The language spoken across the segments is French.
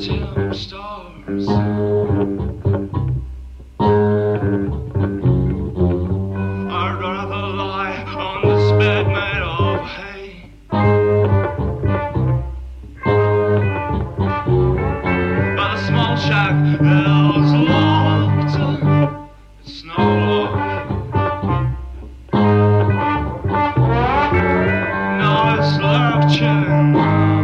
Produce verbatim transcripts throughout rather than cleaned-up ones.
dim stars. I'd rather lie on this bed made of hay. But a small shack that was locked in, it's no lock. Now it's lurching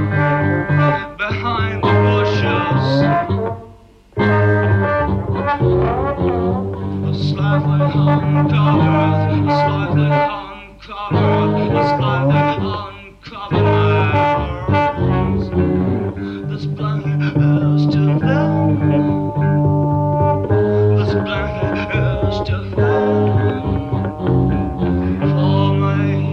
behind the bushes. A slightly uncovered, a slightly uncovered, a slightly uncovered arms. This blanket is too thin. This blanket is too thin for me.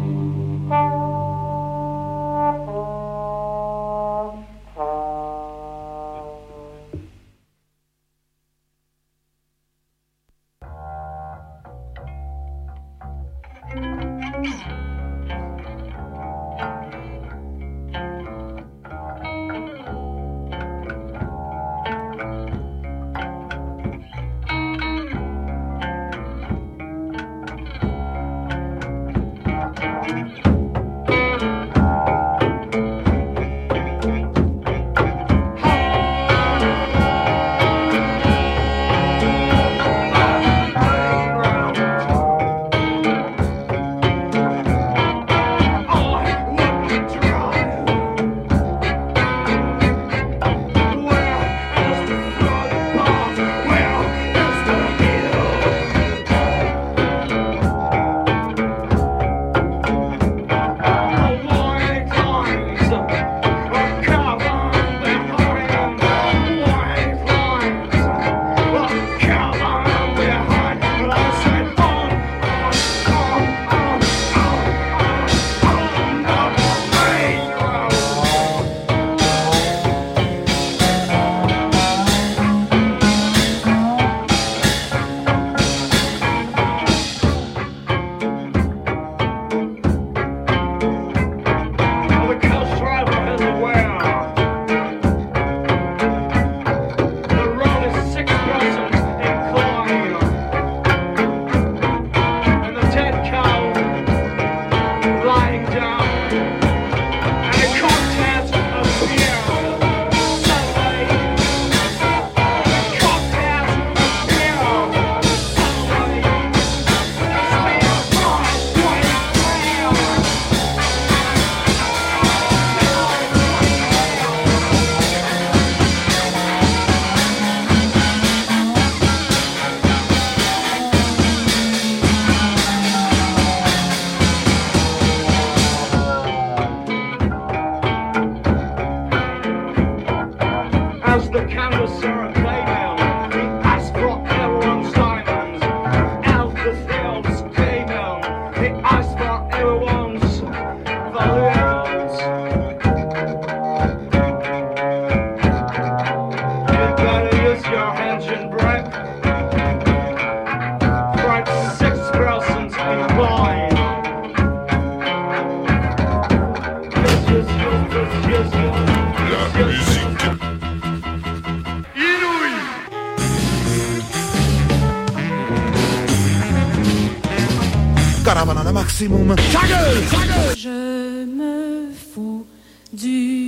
Caravana maximum. Ta gueule, ta gueule. Je me fous du.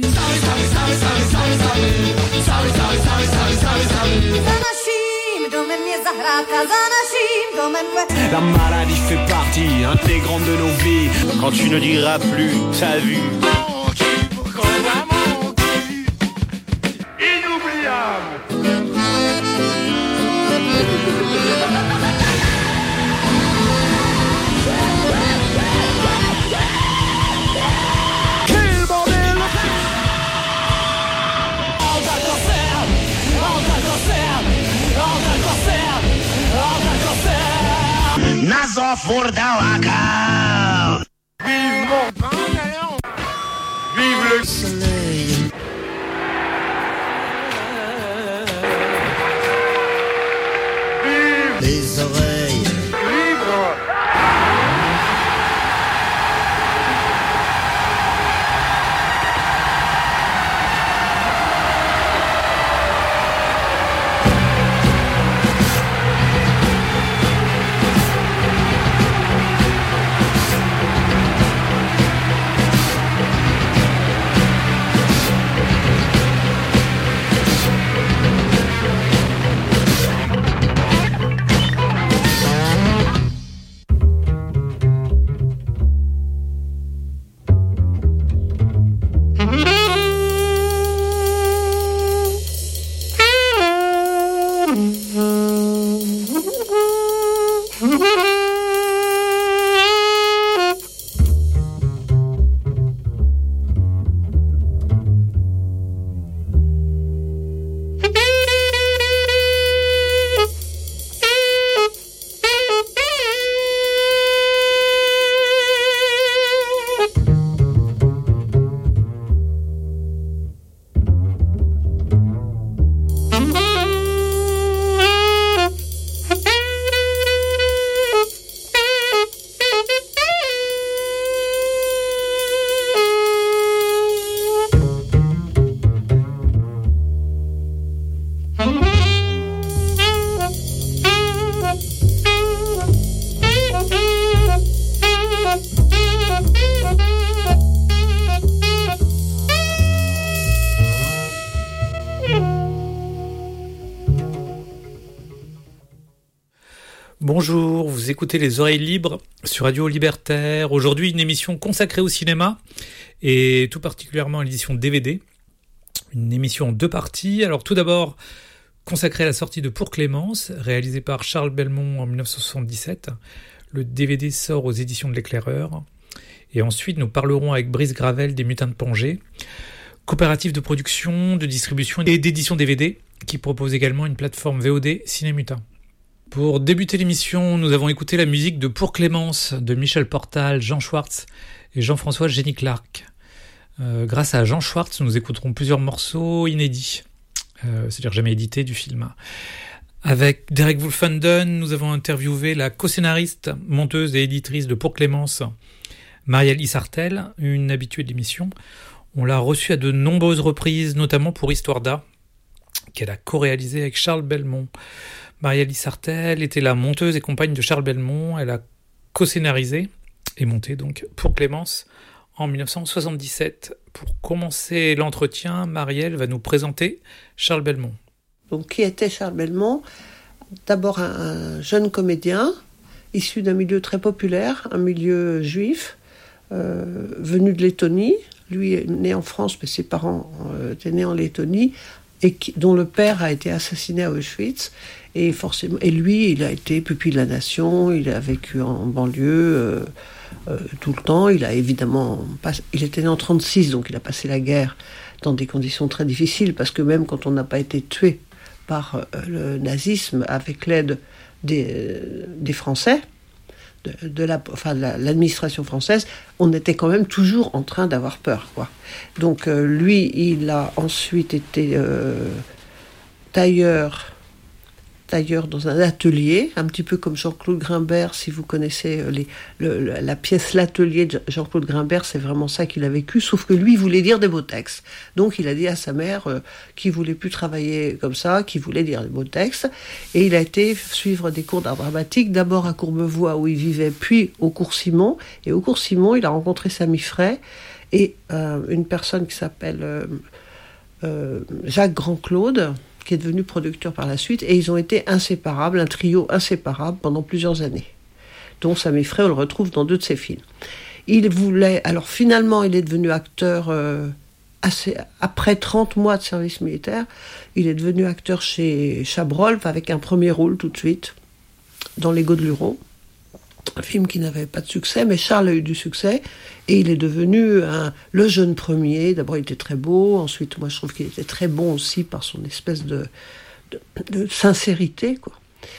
La maladie fait partie intégrante de nos vies. Quand tu ne diras plus, t'as vu. Nazar voor de wakka. Vive mon pain, vive le soleil. Vive les oreilles. Libre. Bonjour, vous écoutez Les Oreilles Libres sur Radio Libertaire. Aujourd'hui, une émission consacrée au cinéma et tout particulièrement à l'édition D V D. Une émission en deux parties. Alors tout d'abord, consacrée à la sortie de Pour Clémence, réalisée par Charles Belmont en dix-neuf cent soixante-dix-sept. Le D V D sort aux éditions de l'Éclaireur. Et ensuite, nous parlerons avec Brice Gravel des Mutins de Pongée, coopérative de production, de distribution et d'édition D V D, qui propose également une plateforme V O D Cinémutin. Pour débuter l'émission, nous avons écouté la musique de Pour Clémence de Michel Portal, Jean Schwartz et Jean-François Jenny Clark. Euh, grâce à Jean Schwartz, nous écouterons plusieurs morceaux inédits, euh, c'est-à-dire jamais édités du film. Avec Derek Wolfenden, nous avons interviewé la co-scénariste, monteuse et éditrice de Pour Clémence, Marielle Issartel, une habituée de l'émission. On l'a reçue à de nombreuses reprises, notamment pour Histoire d'A, qu'elle a co-réalisé avec Charles Belmont. Marielle Issartel était la monteuse et compagne de Charles Belmont. Elle a co-scénarisé et monté donc Pour Clémence en dix-neuf cent soixante-dix-sept. Pour commencer l'entretien, Marielle va nous présenter Charles Belmont. Donc, qui était Charles Belmont ? D'abord un, un jeune comédien issu d'un milieu très populaire, un milieu juif, euh, venu de Lettonie. Lui est né en France, mais ses parents euh, étaient nés en Lettonie, et qui, dont le père a été assassiné à Auschwitz. Et, forcément, et lui, il a été pupille de la nation, il a vécu en banlieue euh, euh, tout le temps. Il a évidemment pas, il était né en trente-six, donc il a passé la guerre dans des conditions très difficiles, parce que même quand on n'a pas été tué par euh, le nazisme, avec l'aide des, euh, des Français, de, de, la, enfin, de la, l'administration française, on était quand même toujours en train d'avoir peur, quoi. Donc euh, lui, il a ensuite été euh, tailleur, tailleur dans un atelier, un petit peu comme Jean-Claude Grimbert, si vous connaissez les, le, le, la pièce L'Atelier de Jean-Claude Grimbert, c'est vraiment ça qu'il a vécu, sauf que lui, il voulait dire des beaux textes. Donc il a dit à sa mère euh, qu'il voulait plus travailler comme ça, qu'il voulait dire des beaux textes, et il a été suivre des cours d'art dramatique, d'abord à Courbevoie où il vivait, puis au cours Simon, et au cours Simon, il a rencontré Samy Frey, et euh, une personne qui s'appelle euh, euh, Jacques Grand-Claude, qui est devenu producteur par la suite, et ils ont été inséparables, un trio inséparable pendant plusieurs années, dont Samy Frey, on le retrouve dans deux de ses films. Il voulait, alors finalement, il est devenu acteur euh, assez, après trente mois de service militaire, il est devenu acteur chez Chabrol, avec un premier rôle tout de suite, dans L'Ego de Luro, un film qui n'avait pas de succès, mais Charles a eu du succès, et il est devenu un, le jeune premier. D'abord, il était très beau, ensuite, moi, je trouve qu'il était très bon aussi par son espèce de, de, de sincérité, quoi,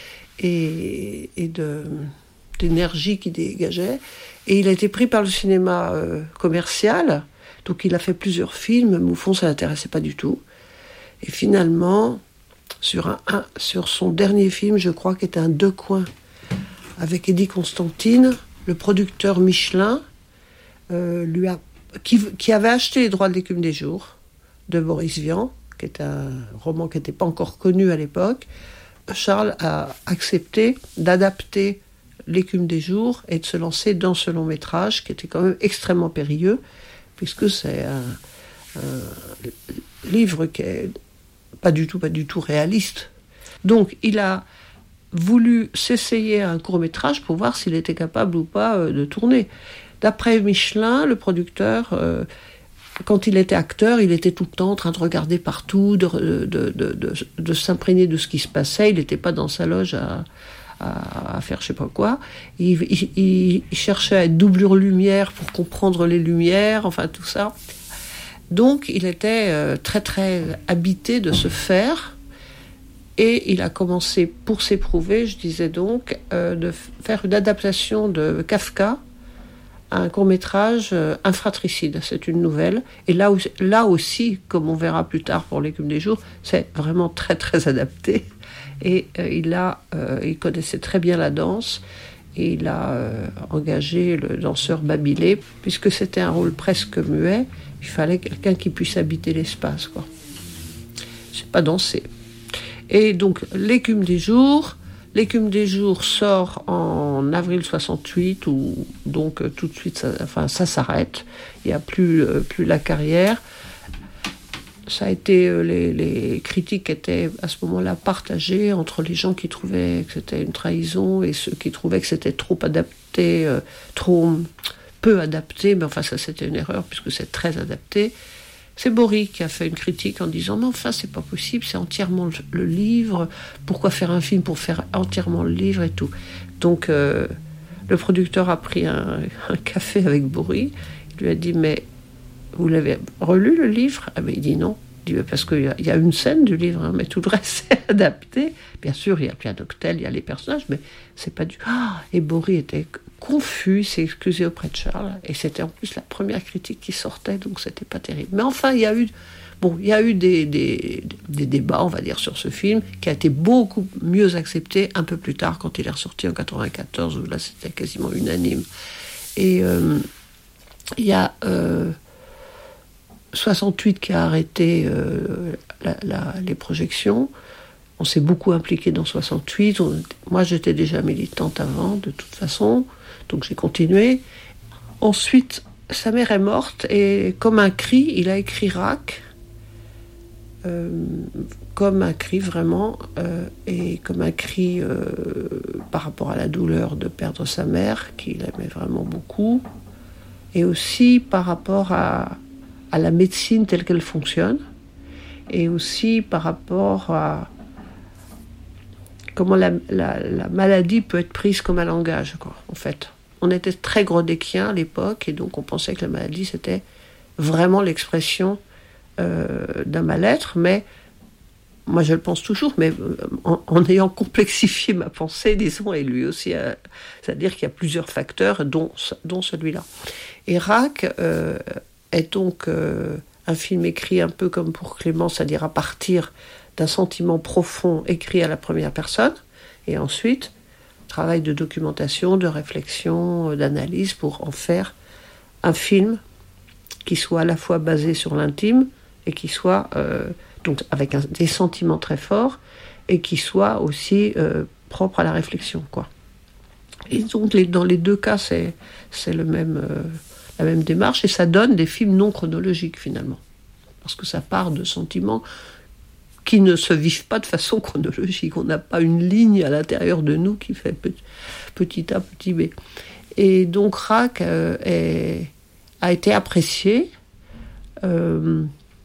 et, et de, d'énergie qu'il dégageait. Et il a été pris par le cinéma euh, commercial, donc il a fait plusieurs films. Moufon, ça l'intéressait pas du tout. Et finalement, sur, un, un, sur son dernier film, je crois, qui était un Deux Coins, avec Eddie Constantine, le producteur Michelin, euh, lui a, qui, qui avait acheté les droits de L'Écume des Jours, de Boris Vian, qui est un roman qui n'était pas encore connu à l'époque. Charles a accepté d'adapter L'Écume des Jours et de se lancer dans ce long métrage, qui était quand même extrêmement périlleux, puisque c'est un, un livre qui est pas du tout, pas du tout réaliste. Donc il a voulu s'essayer à un court-métrage pour voir s'il était capable ou pas euh, de tourner. D'après Michelin, le producteur, euh, quand il était acteur, il était tout le temps en train de regarder partout, de, de, de, de, de, de s'imprégner de ce qui se passait. Il n'était pas dans sa loge à, à, à faire je sais pas quoi. Il, il, il cherchait à être doublure lumière pour comprendre les lumières, enfin tout ça. Donc il était euh, très très habité de se faire. Et il a commencé, pour s'éprouver, je disais donc, euh, de faire une adaptation de Kafka à un court-métrage euh, infratricide. C'est une nouvelle. Et là, là aussi, comme on verra plus tard pour L'Écume des Jours, c'est vraiment très très adapté. Et euh, il, a, euh, il connaissait très bien la danse. Et il a euh, engagé le danseur Babilé. Puisque c'était un rôle presque muet, il fallait quelqu'un qui puisse habiter l'espace, quoi. C'est pas danser. Et donc, L'Écume des Jours, L'Écume des Jours sort en avril soixante-huit, où donc tout de suite, ça, enfin, ça s'arrête. Il n'y a plus, euh, plus la carrière. ça a été euh, les, les critiques étaient à ce moment-là partagées entre les gens qui trouvaient que c'était une trahison et ceux qui trouvaient que c'était trop adapté, euh, trop peu adapté. Mais enfin, ça c'était une erreur puisque c'est très adapté. C'est Bory qui a fait une critique en disant mais enfin c'est pas possible, c'est entièrement le, le livre. Pourquoi faire un film pour faire entièrement le livre et tout. Donc euh, le producteur a pris un, un café avec Bory. Il lui a dit mais vous l'avez relu le livre? Ah ben il dit non. Il dit, parce qu'il y, y a une scène du livre, hein, mais tout le reste c'est adapté. Bien sûr, il y a Pierre Doctel, il y a les personnages, mais c'est pas du. Ah, et Bory était confus, s'est excusé auprès de Charles, et c'était en plus la première critique qui sortait, donc c'était pas terrible. Mais enfin, il y a eu, bon, il y a eu des, des, des débats, on va dire, sur ce film, qui a été beaucoup mieux accepté un peu plus tard, quand il est ressorti en quatre-vingt-quatorze, où là c'était quasiment unanime. Et euh, il y a euh, soixante-huit qui a arrêté euh, la, la, les projections. On s'est beaucoup impliqué dans soixante-huit. On, moi, j'étais déjà militante avant, de toute façon, donc j'ai continué. Ensuite, sa mère est morte et comme un cri, il a écrit Rack, euh, comme un cri vraiment, euh, et comme un cri euh, par rapport à la douleur de perdre sa mère, qu'il aimait vraiment beaucoup, et aussi par rapport à à la médecine telle qu'elle fonctionne, et aussi par rapport à comment la, la, la maladie peut être prise comme un langage, quoi, en fait. On était très grodéquiens à l'époque, et donc on pensait que la maladie, c'était vraiment l'expression euh, d'un mal-être, mais moi je le pense toujours, mais en, en ayant complexifié ma pensée, disons, et lui aussi, euh, c'est-à-dire qu'il y a plusieurs facteurs, dont, dont celui-là. Et Rack euh, est donc euh, un film écrit un peu comme pour Clément, c'est-à-dire à partir d'un sentiment profond écrit à la première personne, et ensuite travail de documentation, de réflexion, d'analyse pour en faire un film qui soit à la fois basé sur l'intime et qui soit euh, donc avec un, des sentiments très forts et qui soit aussi euh, propre à la réflexion, quoi. Et donc les, dans les deux cas c'est, c'est le même euh, la même démarche, et ça donne des films non chronologiques finalement, parce que ça part de sentiments qui ne se vivent pas de façon chronologique. On n'a pas une ligne à l'intérieur de nous qui fait petit, petit A, petit B. Et donc Rack euh, est, a été apprécié, euh,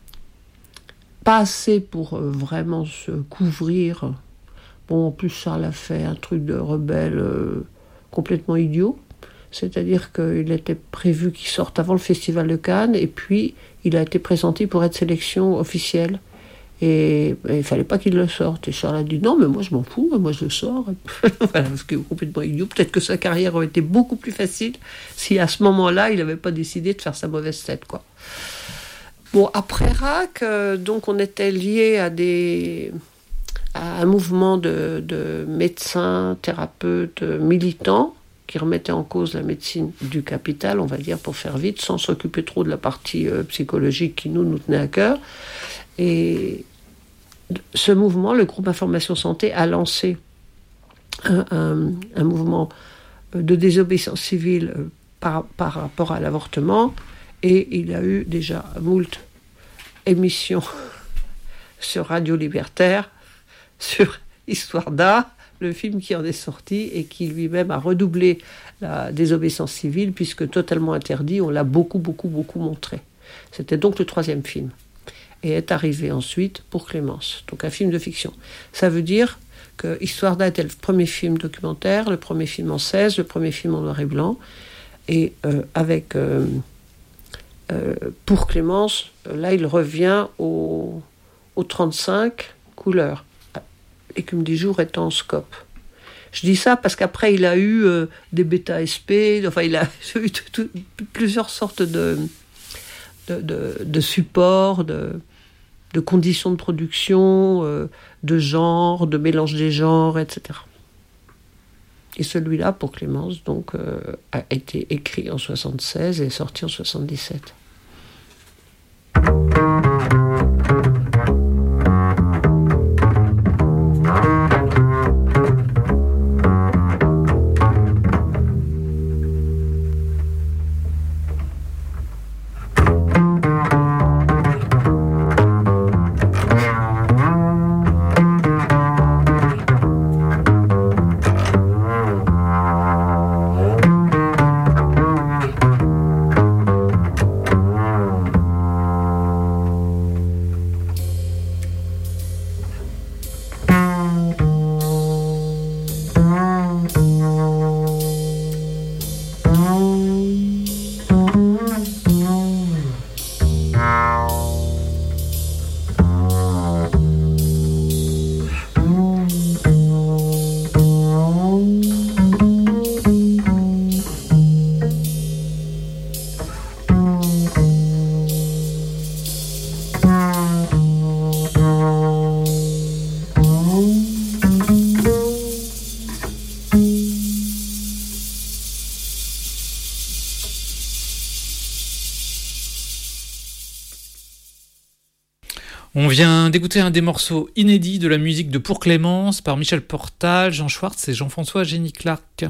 pas assez pour euh, vraiment se couvrir. Bon, en plus Charles a fait un truc de rebelle euh, complètement idiot. C'est-à-dire qu'il était prévu qu'il sorte avant le Festival de Cannes, et puis il a été présenté pour être sélection officielle. Et, et il ne fallait pas qu'il le sorte. Et Charles a dit non, mais moi je m'en fous, moi je le sors. Voilà, ce qui est complètement idiot. Peut-être que sa carrière aurait été beaucoup plus facile si à ce moment-là il n'avait pas décidé de faire sa mauvaise tête, quoi. Bon, après Rack, euh, donc on était liés à des à un mouvement de, de médecins, thérapeutes, militants, qui remettait en cause la médecine du capital, on va dire, pour faire vite, sans s'occuper trop de la partie euh, psychologique qui nous, nous tenait à cœur. Et ce mouvement, le groupe Information Santé, a lancé un, un, un mouvement de désobéissance civile par, par rapport à l'avortement, et il a eu déjà moult émissions sur Radio Libertaire, sur Histoire d'Art, le film qui en est sorti et qui lui-même a redoublé la désobéissance civile, puisque totalement interdit, on l'a beaucoup, beaucoup, beaucoup montré. C'était donc le troisième film. Et est arrivé ensuite Pour Clémence, donc un film de fiction. Ça veut dire que Histoire d'Art était le premier film documentaire, le premier film en seize, le premier film en noir et blanc, et euh, avec euh, euh, Pour Clémence, là il revient au, au trente-cinq couleurs. L'écume du jour étant en scope. Je dis ça parce qu'après il a eu euh, des bêta S P, enfin il a eu tout, tout, plusieurs sortes de, de, de, de supports, de, de conditions de production, euh, de genre, de mélange des genres, et cetera. Et celui-là, Pour Clémence, donc, euh, a été écrit en soixante-seize et sorti en soixante-dix-sept. vient d'écouter un des morceaux inédits de la musique de Pour Clémence par Michel Portal, Jean Schwartz et Jean-François Génie Clark.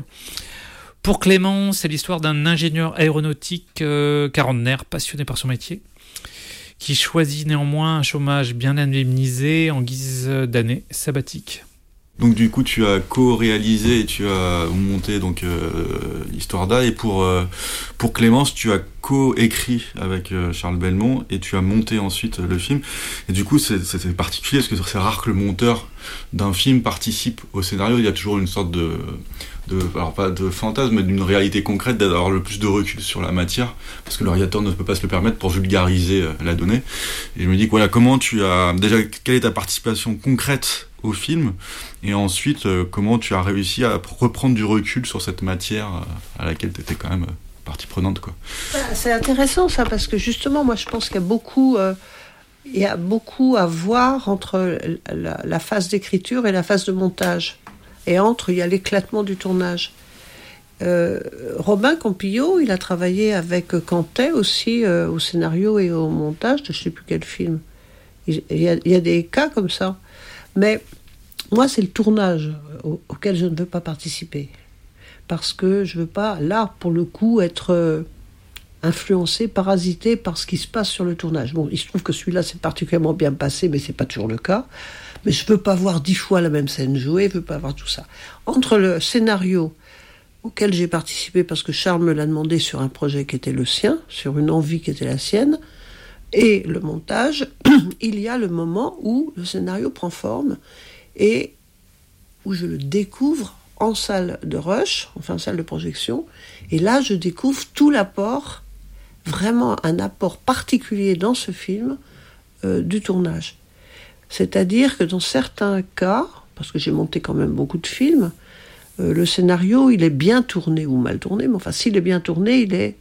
Pour Clémence, c'est l'histoire d'un ingénieur aéronautique euh, quarantenaire passionné par son métier, qui choisit néanmoins un chômage bien indemnisé en guise d'année sabbatique. Donc du coup tu as co-réalisé et tu as monté donc euh, l'histoire d'A, et pour euh, pour Clémence tu as co-écrit avec euh, Charles Belmont et tu as monté ensuite euh, le film. Et du coup c'est, c'est, c'est particulier parce que c'est rare que le monteur d'un film participe au scénario. Il y a toujours une sorte de de alors pas de fantasme mais d'une réalité concrète, d'avoir le plus de recul sur la matière parce que le réalisateur ne peut pas se le permettre pour vulgariser euh, la donnée. Et je me dis que voilà, comment tu as déjà, quelle est ta participation concrète au film, et ensuite euh, comment tu as réussi à reprendre du recul sur cette matière euh, à laquelle tu étais quand même euh, partie prenante, quoi. C'est intéressant ça, parce que justement moi je pense qu'il y a beaucoup euh, il y a beaucoup à voir entre la, la phase d'écriture et la phase de montage, et entre il y a l'éclatement du tournage. euh, Robin Campillo, il a travaillé avec Cantet aussi euh, au scénario et au montage de je sais plus quel film. Il, il, y a, il y a des cas comme ça. Mais moi, c'est le tournage au, auquel je ne veux pas participer. Parce que je ne veux pas, là, pour le coup, être euh, influencé, parasité par ce qui se passe sur le tournage. Bon, il se trouve que celui-là, c'est particulièrement bien passé, mais ce n'est pas toujours le cas. Mais je ne veux pas voir dix fois la même scène jouée, je ne veux pas voir tout ça. Entre le scénario auquel j'ai participé, parce que Charles me l'a demandé sur un projet qui était le sien, sur une envie qui était la sienne, et le montage, il y a le moment où le scénario prend forme et où je le découvre en salle de rush, enfin en salle de projection, et là je découvre tout l'apport, vraiment un apport particulier dans ce film euh, du tournage. C'est-à-dire que dans certains cas, parce que j'ai monté quand même beaucoup de films, euh, le scénario il est bien tourné ou mal tourné, mais enfin s'il est bien tourné, il est,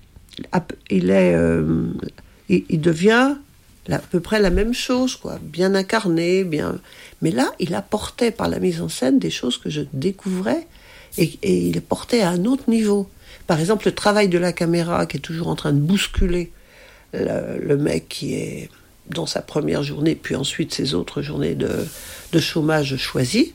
il est euh, il devient à peu près la même chose, quoi, bien incarné, bien. Mais là, il apportait par la mise en scène des choses que je découvrais et, et il portait à un autre niveau. Par exemple, le travail de la caméra qui est toujours en train de bousculer le, le mec qui est dans sa première journée, puis ensuite ses autres journées de, de chômage choisi.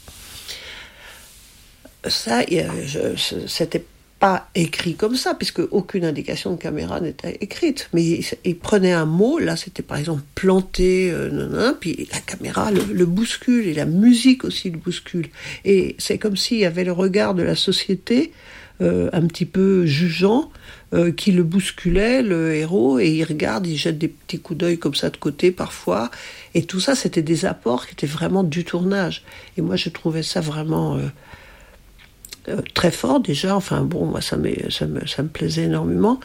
Ça, je, c'était pas écrit comme ça, puisque aucune indication de caméra n'était écrite. Mais il, il prenait un mot, là c'était par exemple planté, euh, nan, nan, puis la caméra le, le bouscule, et la musique aussi le bouscule. Et c'est comme s'il y avait le regard de la société, euh, un petit peu jugeant, euh, qui le bousculait, le héros, et il regarde, il jette des petits coups d'œil comme ça de côté parfois. Et tout ça, c'était des apports qui étaient vraiment du tournage. Et moi, je trouvais ça vraiment... Euh, Euh, très fort déjà, enfin bon, moi ça, ça, me, ça me plaisait énormément,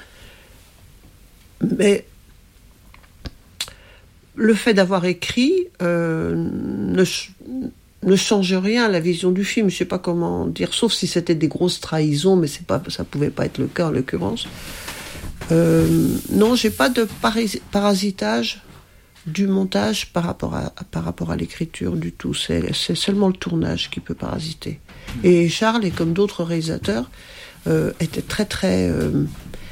mais le fait d'avoir écrit euh, ne, ne change rien à la vision du film, je sais pas comment dire, sauf si c'était des grosses trahisons, mais c'est pas, ça pouvait pas être le cas en l'occurrence. Euh, non, j'ai pas de paris, parasitage du montage par rapport à, par rapport à l'écriture du tout, c'est, c'est seulement le tournage qui peut parasiter. Et Charles, et comme d'autres réalisateurs, euh, était très très... Euh,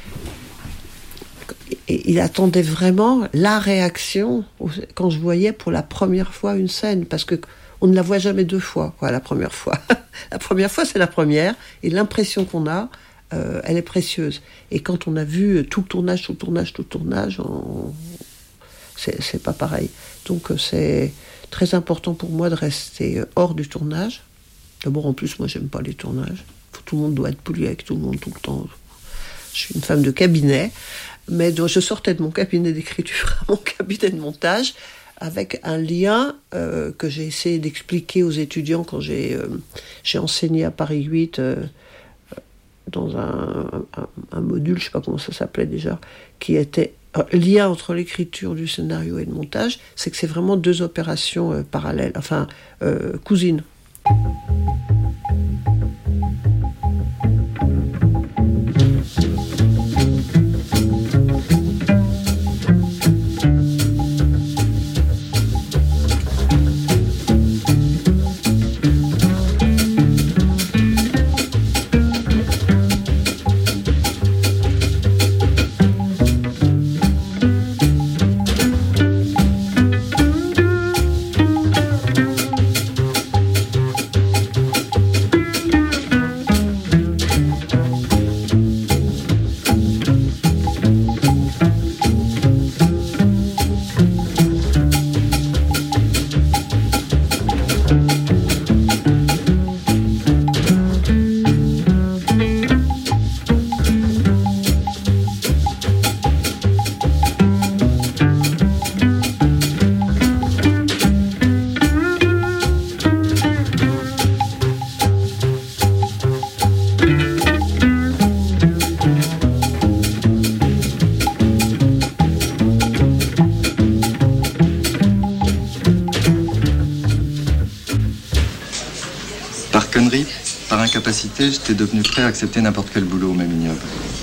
et il attendait vraiment la réaction quand je voyais pour la première fois une scène, parce que on ne la voit jamais deux fois, quoi, la première fois. La première fois, c'est la première, et l'impression qu'on a, euh, elle est précieuse. Et quand on a vu tout le tournage, tout le tournage, tout le tournage, on, c'est, c'est pas pareil. Donc c'est très important pour moi de rester hors du tournage. D'abord, en plus, moi, j'aime pas les tournages. Tout le monde doit être poli avec tout le monde tout le temps. Je suis une femme de cabinet, mais donc, je sortais de mon cabinet d'écriture à mon cabinet de montage avec un lien euh, que j'ai essayé d'expliquer aux étudiants quand j'ai, euh, j'ai enseigné à Paris huit euh, dans un, un, un module, je sais pas comment ça s'appelait déjà, qui était euh, lien entre l'écriture du scénario et le montage. C'est que c'est vraiment deux opérations euh, parallèles, enfin euh, cousines. connerie, par incapacité, j'étais devenu prêt à accepter n'importe quel boulot, même ignoble.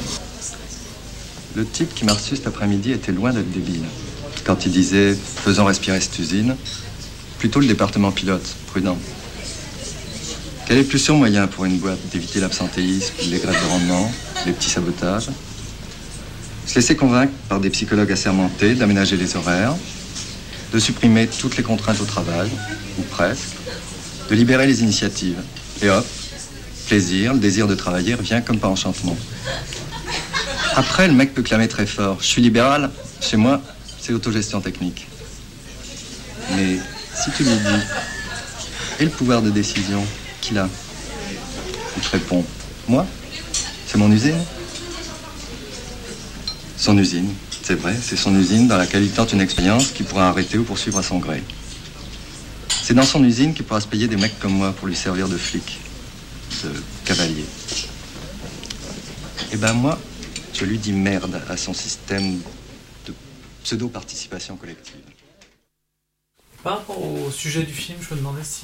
Le type qui m'a reçu cet après-midi était loin d'être débile. Quand il disait « faisons respirer cette usine », plutôt le département pilote, prudent. Quel est le plus sûr moyen pour une boîte d'éviter l'absentéisme, les grèves de rendement, les petits sabotages ? Se laisser convaincre par des psychologues assermentés d'aménager les horaires, de supprimer toutes les contraintes au travail, ou presque, de libérer les initiatives. Et hop, plaisir, le désir de travailler revient comme par enchantement. Après, le mec peut clamer très fort. Je suis libéral, chez moi, c'est l'autogestion technique. Mais si tu lui dis, et le pouvoir de décision, qui l'a ? Il te répond, moi ? C'est mon usine ? Son usine, c'est vrai, c'est son usine dans laquelle il tente une expérience qu'il pourra arrêter ou poursuivre à son gré. C'est dans son usine qu'il pourra se payer des mecs comme moi pour lui servir de flic, de cavalier. Et ben moi, je lui dis merde à son système de pseudo-participation collective. Par rapport au sujet du film, je me demandais si...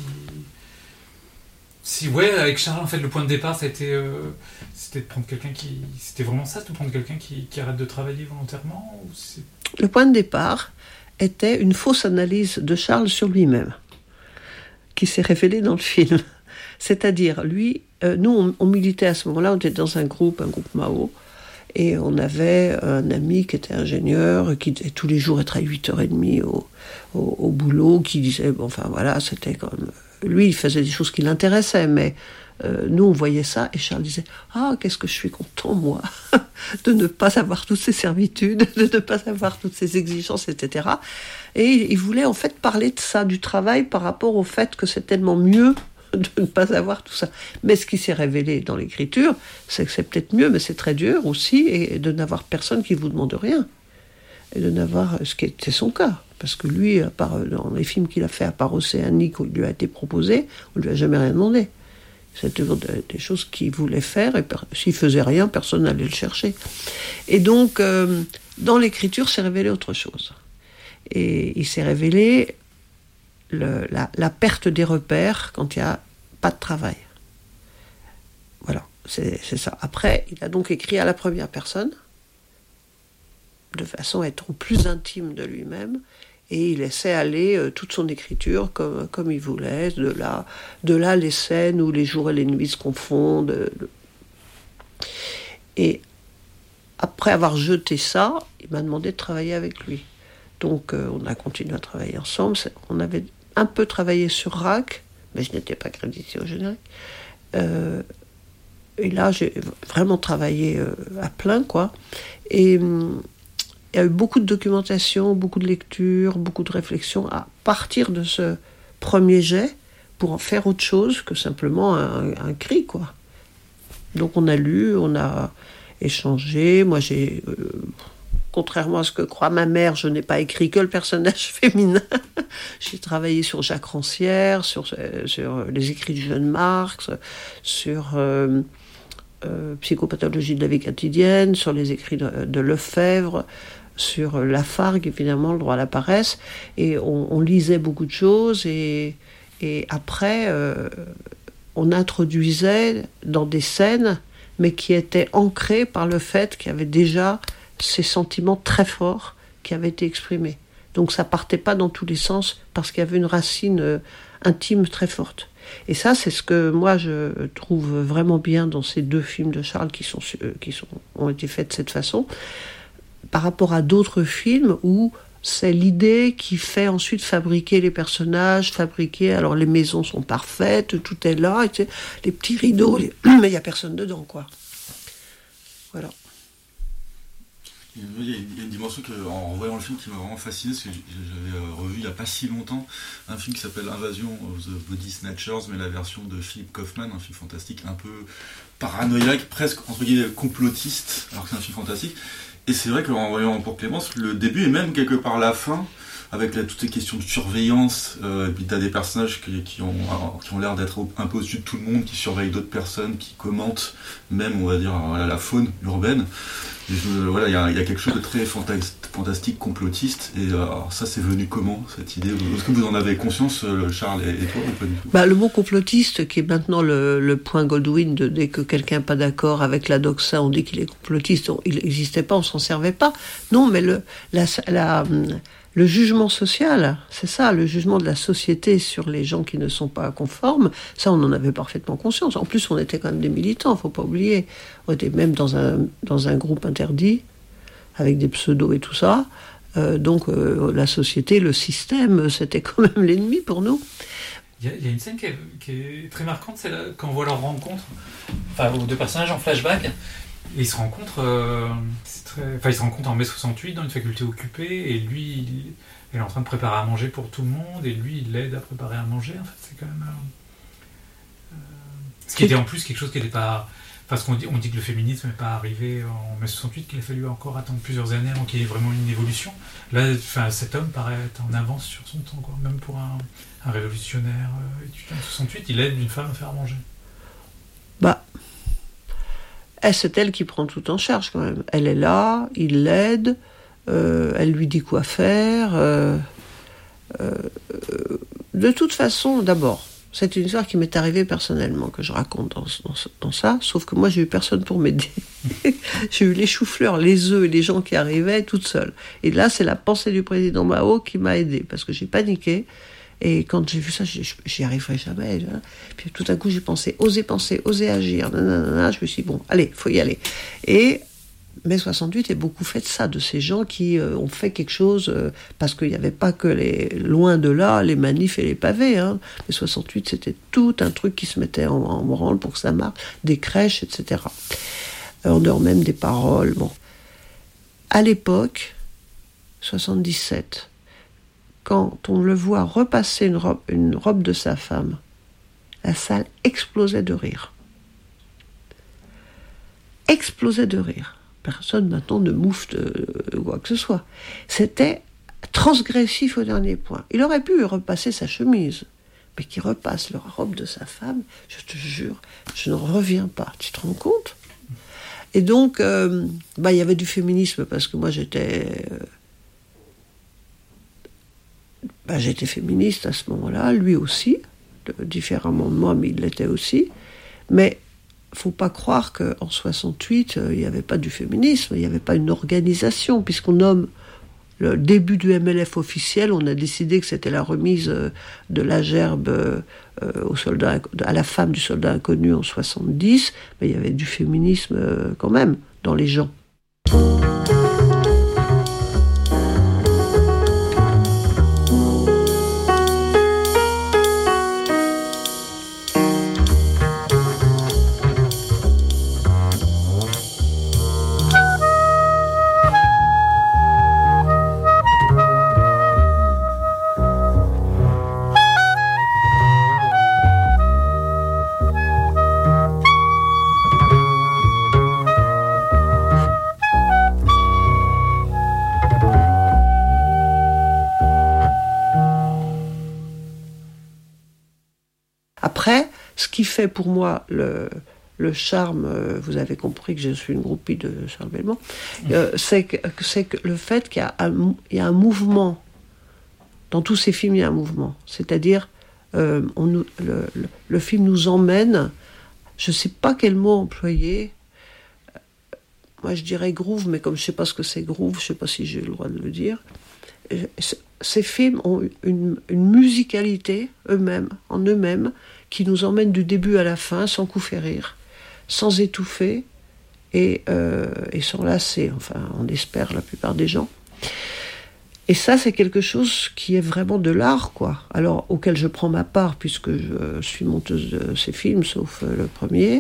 Si, ouais, avec Charles, en fait, le point de départ, ça a été, euh, c'était de prendre quelqu'un qui... C'était vraiment ça, de prendre quelqu'un qui, qui arrête de travailler volontairement ou c'est... Le point de départ était une fausse analyse de Charles sur lui-même, qui s'est révélée dans le film. C'est-à-dire, lui, euh, nous, on, on militait à ce moment-là, on était dans un groupe, un groupe Mao, et on avait un ami qui était ingénieur, qui devait tous les jours être à huit heures trente au, au, au boulot, qui disait, bon, enfin voilà, c'était quand même... Lui, il faisait des choses qui l'intéressaient, mais euh, nous, on voyait ça, et Charles disait « Ah, qu'est-ce que je suis content, moi, de ne pas avoir toutes ces servitudes, de ne pas avoir toutes ces exigences, et cetera » Et il voulait en fait parler de ça, du travail, par rapport au fait que c'est tellement mieux de ne pas avoir tout ça. Mais ce qui s'est révélé dans l'écriture, c'est que c'est peut-être mieux, mais c'est très dur aussi, et de n'avoir personne qui vous demande rien. Et de n'avoir, ce qui était son cas. Parce que lui, à part, dans les films qu'il a fait, à part Océanique, où il lui a été proposé, on lui a jamais rien demandé. C'était toujours des choses qu'il voulait faire, et s'il faisait rien, personne n'allait le chercher. Et donc, euh, dans l'écriture, s'est révélé autre chose. Et il s'est révélé le, la, la perte des repères quand il n'y a pas de travail. Voilà, c'est, c'est ça. Après, il a donc écrit à la première personne, de façon à être au plus intime de lui-même, et il laissait aller euh, toute son écriture comme, comme il voulait, de là, de là les scènes où les jours et les nuits se confondent. De... Et après avoir jeté ça, il m'a demandé de travailler avec lui. Donc euh, on a continué à travailler ensemble. On avait un peu travaillé sur R A C, mais je n'étais pas créditée au générique. Euh, et là, j'ai vraiment travaillé euh, à plein, quoi. Et... Hum, il y a eu beaucoup de documentation, beaucoup de lectures, beaucoup de réflexions à partir de ce premier jet pour en faire autre chose que simplement un, un cri, quoi. Donc on a lu, on a échangé. Moi, j'ai, euh, contrairement à ce que croit ma mère, je n'ai pas écrit que le personnage féminin. J'ai travaillé sur Jacques Rancière, sur, sur les écrits du jeune Marx, sur... Euh, Euh, psychopathologie de la vie quotidienne, sur les écrits de, de Lefebvre, sur Lafargue, évidemment, le droit à la paresse, et on, on lisait beaucoup de choses, et, et après, euh, on introduisait dans des scènes, mais qui étaient ancrées par le fait qu'il y avait déjà ces sentiments très forts qui avaient été exprimés. Donc ça partait pas dans tous les sens, parce qu'il y avait une racine euh, intime très forte. Et ça, c'est ce que moi je trouve vraiment bien dans ces deux films de Charles qui, sont, qui sont, ont été faits de cette façon, par rapport à d'autres films où c'est l'idée qui fait ensuite fabriquer les personnages, fabriquer, alors les maisons sont parfaites, tout est là, et tu sais, les petits rideaux, les... mais il n'y a personne dedans, quoi. Voilà. Il y a une dimension que, en revoyant le film qui m'a vraiment fasciné, parce que j'avais revu il n'y a pas si longtemps un film qui s'appelle Invasion of the Body Snatchers, mais la version de Philip Kaufman, un film fantastique un peu paranoïaque, presque entre guillemets complotiste, alors que c'est un film fantastique. Et c'est vrai qu'en voyant Pour Clémence, le début et même quelque part la fin, avec là, toutes ces questions de surveillance, euh, et puis t'as des personnages qui, qui, ont, qui ont l'air d'être un peu au-dessus de tout le monde, qui surveillent d'autres personnes, qui commentent même, on va dire, voilà, la faune urbaine. Et je, voilà, il y, y a quelque chose de très fantas- fantastique complotiste. Et alors ça, c'est venu comment, cette idée? Est-ce que vous en avez conscience, Charles et, et toi, ou pas du tout? Bah, le mot complotiste, qui est maintenant le, le point Goldwyn, de dès que quelqu'un n'est pas d'accord avec la doxa, on dit qu'il est complotiste. On, il n'existait pas, on s'en servait pas. Non, mais le, la, la, le jugement social, c'est ça, le jugement de la société sur les gens qui ne sont pas conformes, ça, on en avait parfaitement conscience. En plus, on était quand même des militants, faut pas oublier. On était même dans un, dans un groupe interdit, avec des pseudos et tout ça. Euh, donc euh, la société, le système, c'était quand même l'ennemi pour nous. Il y, y a une scène qui est, qui est très marquante, c'est là, quand on voit leur rencontre, enfin, aux deux personnages en flashback, et ils se rencontrent, euh, c'est très, enfin, ils se rencontrent en mai soixante-huit dans une faculté occupée, et lui, il, il est en train de préparer à manger pour tout le monde, et lui, il l'aide à préparer à manger. En fait, c'est quand même... Euh, euh, ce qui était en plus quelque chose qui n'était pas... Parce qu'on dit, on dit que le féminisme n'est pas arrivé en mai soixante-huit, qu'il a fallu encore attendre plusieurs années avant qu'il y ait vraiment une évolution. Là, enfin, cet homme paraît être en avance sur son temps, quoi. Même pour un, un révolutionnaire euh, étudiant de soixante-huit, il aide une femme à faire manger. Bah, elle, c'est elle qui prend tout en charge quand même. Elle est là, il l'aide, euh, elle lui dit quoi faire. Euh, euh, de toute façon, d'abord, c'est une histoire qui m'est arrivée personnellement, que je raconte dans, dans, dans ça, sauf que moi, j'ai eu personne pour m'aider. J'ai eu les choux-fleurs, les œufs et les gens qui arrivaient toute seule. Et là, c'est la pensée du président Mao qui m'a aidée, parce que j'ai paniqué. Et quand j'ai vu ça, j'y arriverai jamais. Puis tout à coup, j'ai pensé, oser penser, oser agir. Nanana, je me suis dit, bon, allez, faut y aller. Et mai soixante-huit est beaucoup fait de ça, de ces gens qui euh, ont fait quelque chose, euh, parce qu'il n'y avait pas que les, loin de là, les manifs et les pavés. Hein. mai soixante-huit, c'était tout un truc qui se mettait en, en branle pour que ça marche, des crèches, et cetera. Euh, en dehors même des paroles. Bon. À l'époque, soixante-dix-sept, quand on le voit repasser une robe, une robe de sa femme, la salle explosait de rire. Explosait de rire. Personne maintenant ne mouffe de quoi que ce soit. C'était transgressif au dernier point. Il aurait pu repasser sa chemise, mais qu'il repasse la robe de sa femme, je te jure, je n'en reviens pas. Tu te rends compte? Et donc, euh, bah, il y avait du féminisme, parce que moi j'étais... Euh, bah, j'étais féministe à ce moment-là, lui aussi, de, différemment de moi, mais il l'était aussi. Mais faut pas croire qu'en soixante-huit, euh, il n'y avait pas du féminisme, il n'y avait pas une organisation, puisqu'on nomme le début du M L F officiel, on a décidé que c'était la remise euh, de la gerbe euh, au soldat, à la femme du soldat inconnu en soixante-dix, mais il y avait du féminisme euh, quand même dans les gens. Après, ce qui fait pour moi le, le charme, euh, vous avez compris que je suis une groupie de Charles Belmont, euh, c'est, que, c'est que le fait qu'il y a, un, il y a un mouvement, dans tous ces films il y a un mouvement, c'est-à-dire euh, on nous, le, le, le film nous emmène, je ne sais pas quel mot employer, moi je dirais groove, mais comme je ne sais pas ce que c'est groove, je ne sais pas si j'ai le droit de le dire, ces films ont une, une musicalité eux-mêmes, en eux-mêmes, qui nous emmène du début à la fin, sans coup férir, sans étouffer et, euh, et sans lasser, enfin on espère la plupart des gens. Et ça c'est quelque chose qui est vraiment de l'art, quoi. Alors auquel je prends ma part, puisque je suis monteuse de ces films, sauf le premier.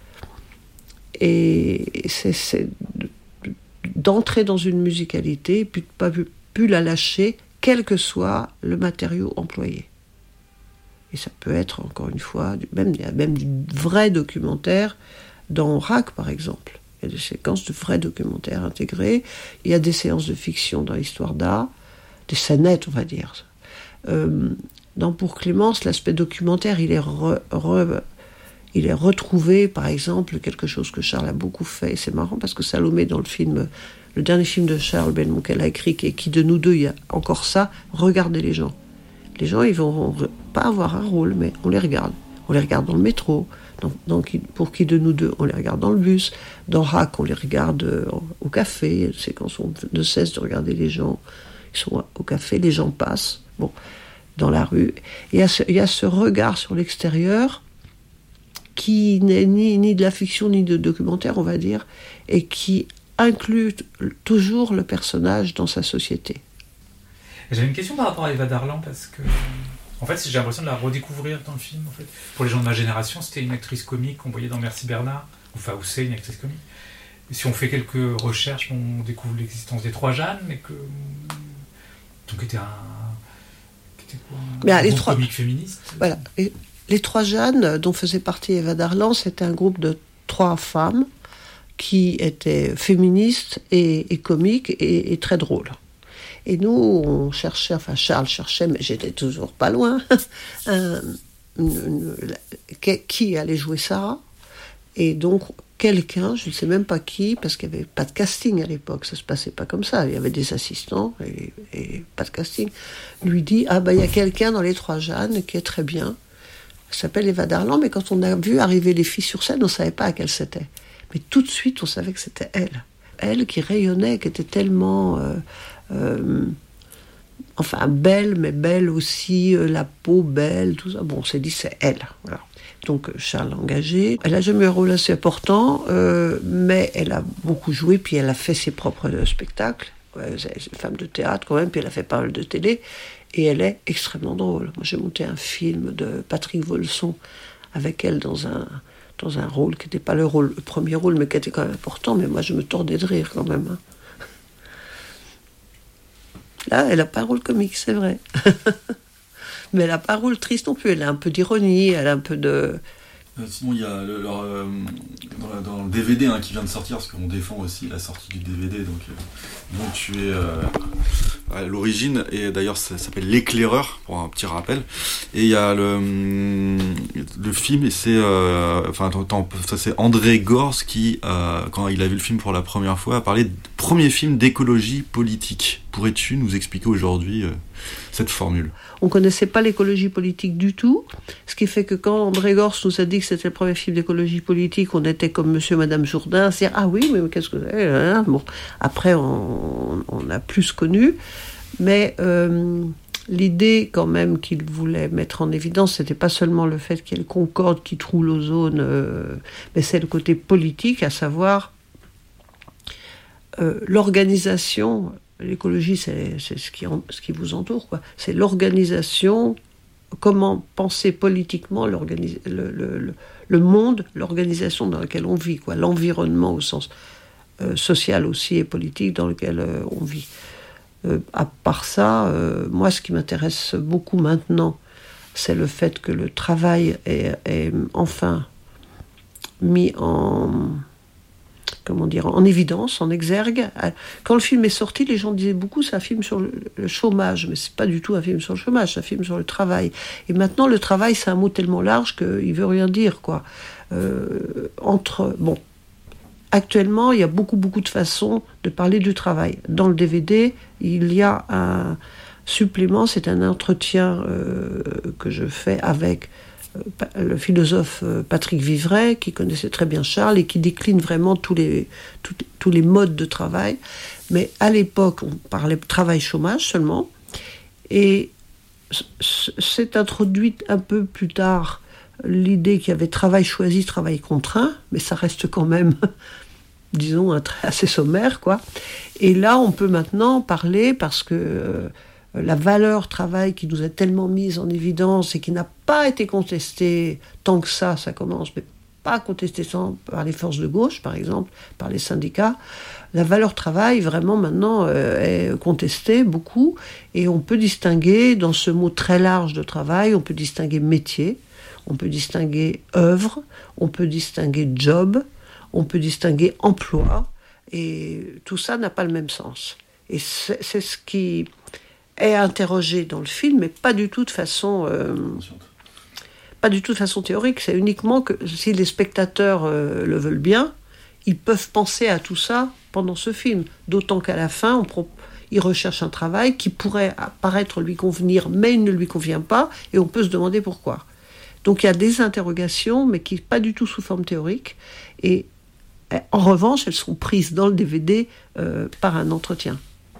Et c'est, c'est d'entrer dans une musicalité, puis de ne pas plus la lâcher, quel que soit le matériau employé. Et ça peut être, encore une fois, même, il y a même du vrai documentaire dans R A C, par exemple. Il y a des séquences de vrais documentaires intégrés. Il y a des séances de fiction dans l'histoire d'art, des scénettes, on va dire. Euh, dans Pour Clémence, l'aspect documentaire, il est, re, re, il est retrouvé, par exemple, quelque chose que Charles a beaucoup fait. Et c'est marrant parce que Salomé, dans le film, le dernier film de Charles Belmont qu'elle a écrit, qui, qui de nous deux, il y a encore ça, regardez les gens. Les gens, ils vont pas avoir un rôle, mais on les regarde. On les regarde dans le métro. Donc, donc, pour qui de nous deux, on les regarde dans le bus. Dans Rack, on les regarde au café. C'est quand on ne cesse de regarder les gens. Ils sont au café, les gens passent. Bon, dans la rue. Il y a ce, il y a ce regard sur l'extérieur qui n'est ni, ni de la fiction ni de documentaire, on va dire, et qui inclut toujours le personnage dans sa société. J'avais une question par rapport à Eva Darlan, parce que en fait, j'ai l'impression de la redécouvrir dans le film. En fait. Pour les gens de ma génération, c'était une actrice comique qu'on voyait dans Merci Bernard, enfin, ou c'est une actrice comique. Et si on fait quelques recherches, on découvre l'existence des Trois Jeannes, mais que donc était un, qui était quoi, un Mais, groupe les trois... comique féministe. Voilà. Et les Trois Jeannes, dont faisait partie Eva Darlan, c'était un groupe de trois femmes qui étaient féministes et, et comiques et, et très drôles. Et nous, on cherchait, enfin Charles cherchait, mais j'étais toujours pas loin, un, une, une, qui allait jouer Sarah. Et donc, quelqu'un, je ne sais même pas qui, parce qu'il n'y avait pas de casting à l'époque, ça ne se passait pas comme ça, il y avait des assistants et, et pas de casting, lui dit, ah ben il y a quelqu'un dans les Trois Jeannes qui est très bien, elle s'appelle Eva Darlan, mais quand on a vu arriver les filles sur scène, on ne savait pas à quelle c'était. Mais tout de suite, on savait que c'était elle. Elle qui rayonnait, qui était tellement... Euh, Euh, enfin belle, mais belle aussi, euh, la peau belle, tout ça. Bon, on s'est dit c'est elle. Voilà. Donc Charles l'a engagée. Elle a jamais eu un rôle assez important, euh, mais elle a beaucoup joué, puis elle a fait ses propres euh, spectacles. Ouais, c'est une femme de théâtre quand même, puis elle a fait pas mal de télé, et elle est extrêmement drôle. Moi j'ai monté un film de Patrick Volson avec elle dans un, dans un rôle qui n'était pas le, rôle, le premier rôle, mais qui était quand même important, mais moi je me tordais de rire quand même. Hein. Là, elle n'a pas un rôle comique, c'est vrai. Mais elle n'a pas un rôle triste non plus. Elle a un peu d'ironie, elle a un peu de... Euh, sinon, il y a le, leur, euh, dans, la, dans le D V D hein, qui vient de sortir, parce qu'on défend aussi la sortie du D V D, donc, euh, donc tu es euh, à l'origine, et d'ailleurs ça s'appelle L'éclaireur, pour un petit rappel. Et il y a le, le film, et c'est, euh, enfin, ça, c'est André Gorz qui, euh, quand il a vu le film pour la première fois, a parlé de premier film d'écologie politique. Pourrais-tu nous expliquer aujourd'hui euh, cette formule ? On ne connaissait pas l'écologie politique du tout, ce qui fait que quand André Gorz nous a dit que c'était le premier film d'écologie politique, on était comme monsieur et madame Jourdain, à se dire « Ah oui, mais qu'est-ce que c'est ?» Bon, après, on, on a plus connu, mais euh, l'idée quand même qu'il voulait mettre en évidence, c'était pas seulement le fait qu'il y ait le Concorde qui troue l'ozone, euh, mais c'est le côté politique, à savoir euh, l'organisation. L'écologie, c'est, c'est ce, qui en, ce qui vous entoure, quoi. C'est l'organisation, comment penser politiquement le, le, le, le monde, l'organisation dans laquelle on vit, quoi. L'environnement au sens euh, social aussi et politique dans lequel euh, on vit. Euh, à part ça, euh, moi, ce qui m'intéresse beaucoup maintenant, c'est le fait que le travail est, est enfin mis en... comment dire, en évidence, en exergue. Quand le film est sorti, les gens disaient beaucoup c'est un film sur le chômage, mais c'est pas du tout un film sur le chômage, c'est un film sur le travail. Et maintenant, le travail, c'est un mot tellement large qu'il veut rien dire, quoi. Euh, entre, bon, actuellement, il y a beaucoup, beaucoup de façons de parler du travail. Dans le D V D, il y a un supplément, c'est un entretien euh, que je fais avec le philosophe Patrick Vivray, qui connaissait très bien Charles et qui décline vraiment tous les, tous, tous les modes de travail. Mais à l'époque, on parlait travail-chômage seulement. Et s'est introduite un peu plus tard l'idée qu'il y avait travail choisi, travail contraint, mais ça reste quand même, disons, un trait assez sommaire, quoi. Et là, on peut maintenant parler, parce que... Euh, la valeur travail qui nous a tellement mise en évidence et qui n'a pas été contestée tant que ça, ça commence, mais pas contestée par les forces de gauche, par exemple, par les syndicats. La valeur travail, vraiment, maintenant, euh, est contestée beaucoup, et on peut distinguer, dans ce mot très large de travail, on peut distinguer métier, on peut distinguer œuvre, on peut distinguer job, on peut distinguer emploi, et tout ça n'a pas le même sens. Et c'est, c'est ce qui... est interrogé dans le film, mais pas du tout de façon... Euh, pas du tout de façon théorique, c'est uniquement que si les spectateurs euh, le veulent bien, ils peuvent penser à tout ça pendant ce film. D'autant qu'à la fin, on pro- il recherche un travail qui pourrait paraître lui convenir, mais il ne lui convient pas, et on peut se demander pourquoi. Donc il y a des interrogations, mais qui pas du tout sous forme théorique, et en revanche, elles sont prises dans le D V D euh, par un entretien.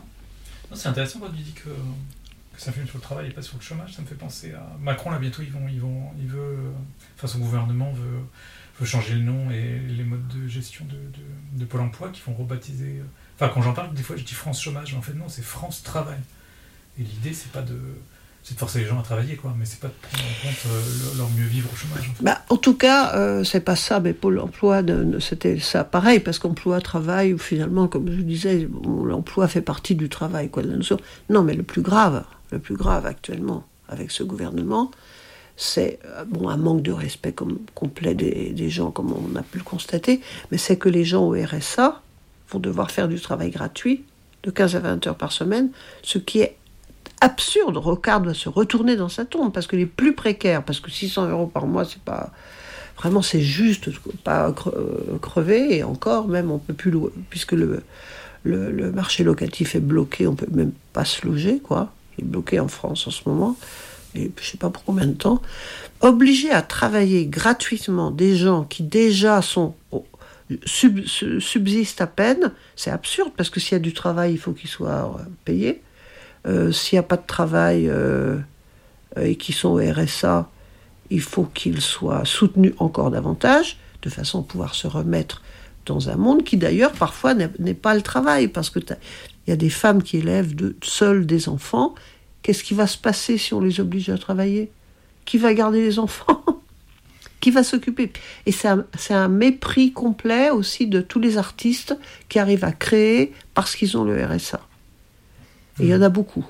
C'est intéressant quand tu dis que, que c'est un film sur le travail et pas sur le chômage. Ça me fait penser à Macron, là bientôt, ils vont, ils vont, il veut, enfin son gouvernement veut, veut changer le nom et les modes de gestion de, de, de Pôle emploi qui vont rebaptiser. Enfin, quand j'en parle, des fois je dis France chômage, mais en fait non, c'est France travail. Et l'idée, c'est pas de, c'est de forcer les gens à travailler, quoi, mais c'est pas de prendre en compte euh, leur mieux vivre au chômage. En fait. Bah, en tout cas, euh, c'est pas ça, mais Pôle emploi, de, de, c'était ça pareil, parce qu'emploi, travail, finalement, comme je disais, bon, l'emploi fait partie du travail, quoi, de la notion. Non, mais le plus grave, le plus grave actuellement, avec ce gouvernement, c'est euh, bon, un manque de respect comme, complet des, des gens, comme on a pu le constater, mais c'est que les gens au R S A vont devoir faire du travail gratuit, de quinze à vingt heures par semaine, ce qui est absurde. Rocard doit se retourner dans sa tombe parce que les plus précaires, parce que six cents euros par mois, c'est pas vraiment, c'est juste pas crever, et encore même on peut plus louer, puisque le, le le marché locatif est bloqué, on peut même pas se loger, quoi. Il est bloqué en France en ce moment, et je sais pas pour combien de temps. Obliger à travailler gratuitement des gens qui déjà sont sub, subsistent à peine, c'est absurde, parce que s'il y a du travail, il faut qu'ils soient payés. Euh, s'il n'y a pas de travail euh, euh, et qu'ils sont au R S A, il faut qu'ils soient soutenus encore davantage, de façon à pouvoir se remettre dans un monde qui d'ailleurs parfois n'est, n'est pas le travail, parce qu'il y a des femmes qui élèvent de, seules des enfants. Qu'est-ce qui va se passer si on les oblige à travailler ? Qui va garder les enfants ? Qui va s'occuper ? Et c'est un, c'est un mépris complet aussi de tous les artistes qui arrivent à créer parce qu'ils ont le R S A. Et il y en a beaucoup.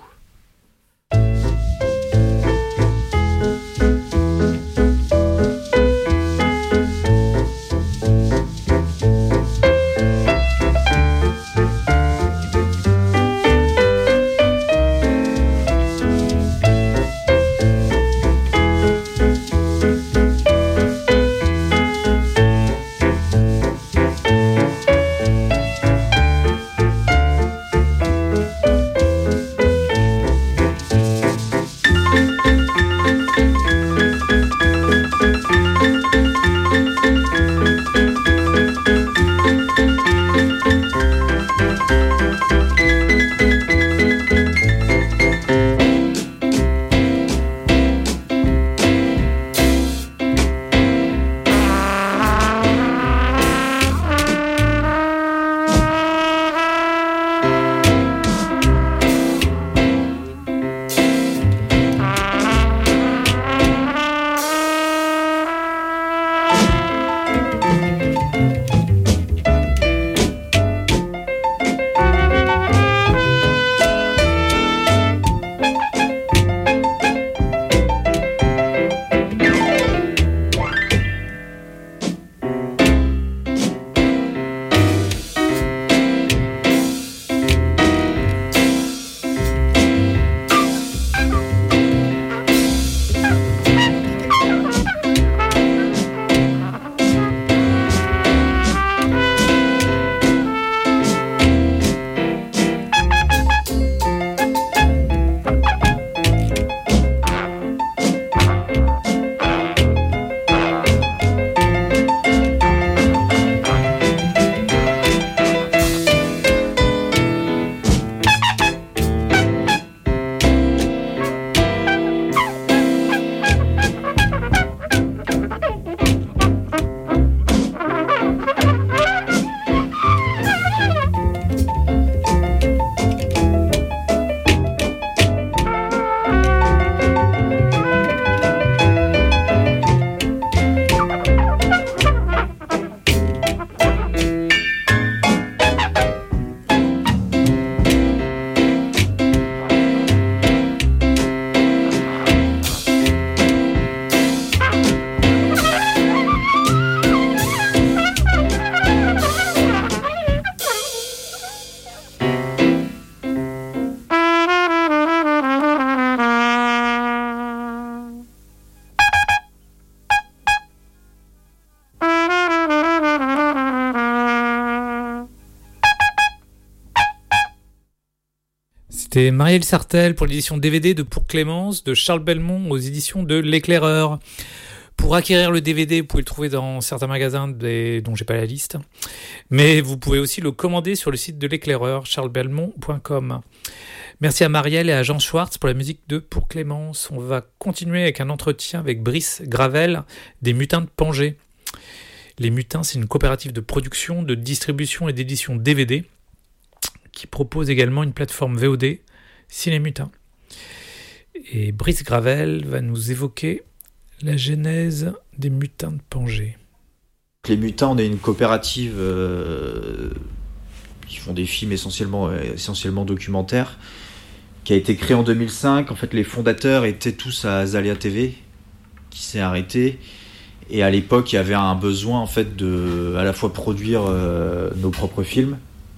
C'était Marielle Sartel pour l'édition D V D de Pour Clémence de Charles Belmont aux éditions de L'Éclaireur. Pour acquérir le D V D, vous pouvez le trouver dans certains magasins des... dont j'ai pas la liste. Mais vous pouvez aussi le commander sur le site de L'Éclaireur, charles belmont point com. Merci à Marielle et à Jean Schwartz pour la musique de Pour Clémence. On va continuer avec un entretien avec Brice Gravel des Mutins de Pangée. Les Mutins, c'est une coopérative de production, de distribution et d'édition D V D qui propose également une plateforme V O D, Ciné Mutin. Et Brice Gravel va nous évoquer la genèse des Mutins de Pangée. Les Mutins, on est une coopérative euh, qui font des films essentiellement, euh, essentiellement documentaires, qui a été créée en deux mille cinq. En fait, les fondateurs étaient tous à Azalea T V, qui s'est arrêté. Et à l'époque, il y avait un besoin en fait de à la fois produire euh, nos propres films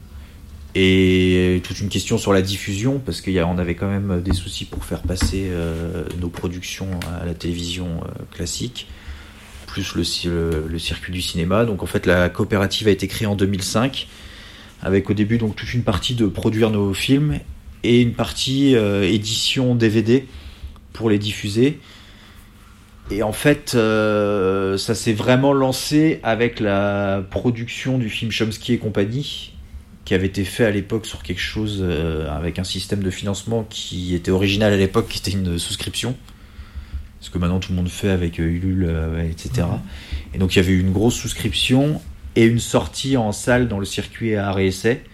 et toute une question sur la diffusion, parce qu'on avait quand même des soucis pour faire passer euh, nos productions à la télévision euh, classique, plus le, le, le circuit du cinéma. Donc en fait, la coopérative a été créée en deux mille cinq, avec au début donc toute une partie de produire nos films et une partie euh, édition D V D pour les diffuser. Et en fait, euh, ça s'est vraiment lancé avec la production du film Chomsky et compagnie, qui avait été fait à l'époque sur quelque chose euh, avec un système de financement qui était original à l'époque, qui était une souscription. Ce que maintenant tout le monde fait avec euh, Ulule, euh, et cetera. Mmh. Et donc il y avait eu une grosse souscription et une sortie en salle dans le circuit Art et Essai.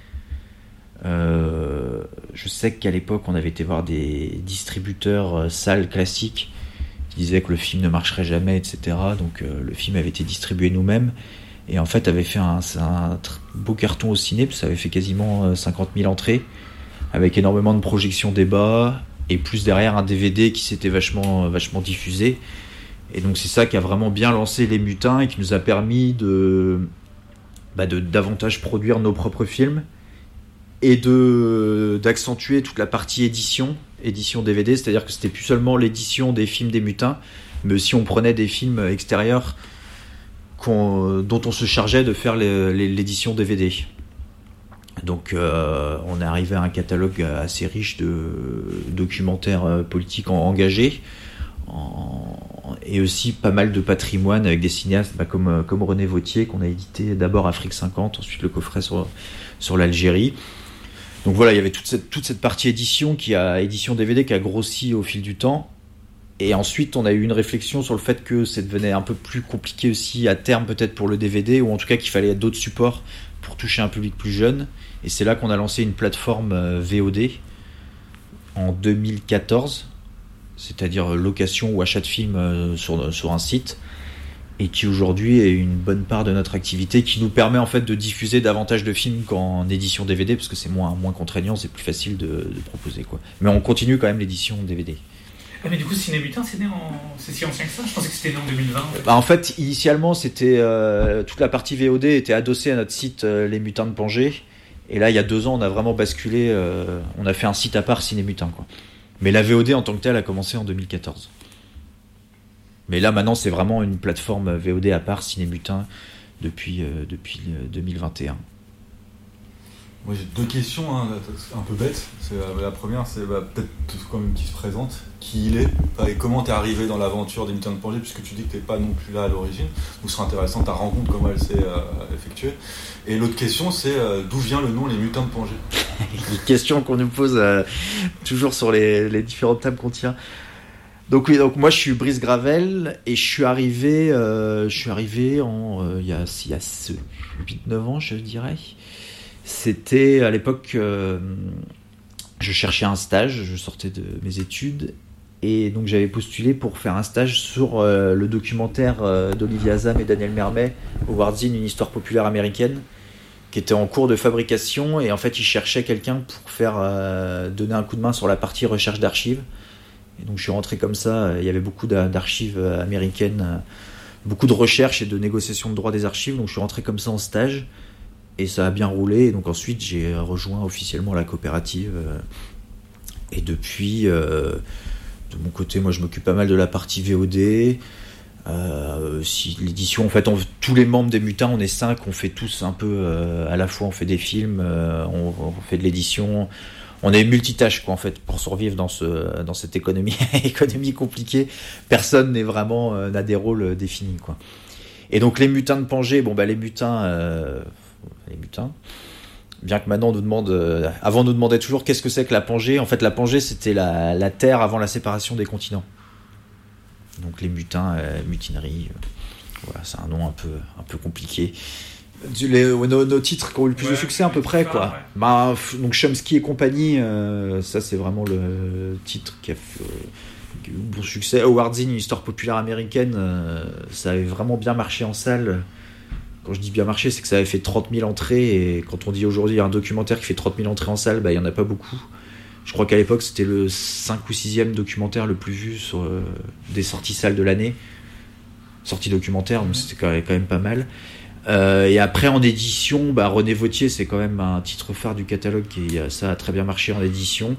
Euh, je sais qu'à l'époque, on avait été voir des distributeurs euh, salles classiques qui disaient que le film ne marcherait jamais, et cetera. Donc euh, le film avait été distribué nous-mêmes. Et en fait, avait fait un, un beau carton au ciné, parce que ça avait fait quasiment cinquante mille entrées, avec énormément de projections débat, et plus derrière un D V D qui s'était vachement, vachement diffusé. Et donc c'est ça qui a vraiment bien lancé les Mutins, et qui nous a permis de, bah de davantage produire nos propres films, et de, d'accentuer toute la partie édition, édition D V D, c'est-à-dire que c'était plus seulement l'édition des films des Mutins, mais aussi on prenait des films extérieurs Qu'on, dont on se chargeait de faire les, les, l'édition D V D. Donc euh, on est arrivé à un catalogue assez riche de documentaires euh, politiques en, engagés, en, et aussi pas mal de patrimoine avec des cinéastes bah, comme, comme René Vauthier, qu'on a édité d'abord Afrique cinquante, ensuite le coffret sur, sur l'Algérie. Donc voilà, il y avait toute cette, toute cette partie édition, qui a, édition D V D qui a grossi au fil du temps. Et ensuite, on a eu une réflexion sur le fait que ça devenait un peu plus compliqué aussi à terme, peut-être pour le D V D, ou en tout cas qu'il fallait d'autres supports pour toucher un public plus jeune. Et c'est là qu'on a lancé une plateforme V O D en deux mille quatorze, c'est-à-dire location ou achat de films sur, sur un site, et qui aujourd'hui est une bonne part de notre activité, qui nous permet en fait de diffuser davantage de films qu'en édition D V D, parce que c'est moins, moins contraignant, c'est plus facile de, de proposer, quoi. Mais on continue quand même l'édition D V D. Ah mais du coup, Ciné Mutin, c'est né en... c'est si ancien que ça. Je pensais que c'était né en deux mille vingt. En fait, bah, en fait initialement, c'était euh, toute la partie V O D était adossée à notre site euh, Les Mutins de Pangée. Et là, il y a deux ans, on a vraiment basculé. Euh, on a fait un site à part Ciné Mutin, quoi. Mais la V O D en tant que telle a commencé en deux mille quatorze. Mais là, maintenant, c'est vraiment une plateforme V O D à part Ciné Mutin depuis euh, depuis euh, deux mille vingt et un. Moi j'ai deux questions hein, un peu bêtes. C'est, euh, la première, c'est bah, peut-être quand même qui se présente, qui il est, et comment t'es arrivé dans l'aventure des Mutins de Pangée, puisque tu dis que t'es pas non plus là à l'origine. Donc ce serait intéressant ta rencontre, comment elle s'est euh, effectuée. Et l'autre question, c'est euh, d'où vient le nom les Mutins de Pangée. Une question qu'on nous pose euh, toujours sur les, les différentes tables qu'on tient. Donc oui, donc moi je suis Brice Gravel et je suis arrivé, euh, je suis arrivé en il euh, y a il y a huit neuf ans, je dirais. C'était à l'époque, euh, je cherchais un stage, je sortais de mes études et donc j'avais postulé pour faire un stage sur euh, le documentaire euh, d'Olivier Azam et Daniel Mermet, Howard Zinn, une histoire populaire américaine, qui était en cours de fabrication, et en fait ils cherchaient quelqu'un pour faire euh, donner un coup de main sur la partie recherche d'archives. Et donc je suis rentré comme ça, il y avait beaucoup d'archives américaines, beaucoup de recherches et de négociations de droits des archives, donc je suis rentré comme ça en stage. Et ça a bien roulé, et donc ensuite j'ai rejoint officiellement la coopérative. Et depuis, euh, de mon côté, moi je m'occupe pas mal de la partie V O D. Euh, si l'édition, en fait, on, tous les membres des Mutins, on est cinq, on fait tous un peu euh, à la fois, on fait des films, euh, on, on fait de l'édition, on est multitâche quoi en fait pour survivre dans ce dans cette économie économie compliquée. Personne n'est vraiment euh, n'a des rôles définis quoi. Et donc les mutins de Pangée, bon bah les mutins, euh, les mutins. Bien que maintenant on nous demande, euh, avant on nous demandait toujours qu'est-ce que c'est que la Pangée. En fait, la Pangée c'était la la terre avant la séparation des continents. Donc les mutins, euh, mutinerie. Euh, voilà, c'est un nom un peu un peu compliqué. Les, nos, nos titres qui ont eu le plus ouais, de succès à peu près quoi. Ouais. Bah, donc Chomsky et compagnie, euh, ça c'est vraiment le titre qui a fait euh, qui a eu bon succès. Howard Zinn, une histoire populaire américaine, euh, ça avait vraiment bien marché en salle. Quand je dis bien marché, c'est que ça avait fait trente mille entrées, et quand on dit aujourd'hui il y a un documentaire qui fait trente mille entrées en salle, bah il y en a pas beaucoup. Je crois qu'à l'époque c'était le cinq ou sixième documentaire le plus vu sur euh, des sorties salles de l'année. Sortie documentaire, donc c'était quand même, quand même pas mal. Euh, et après en édition, bah, René Vauthier c'est quand même un titre phare du catalogue qui ça a très bien marché en édition.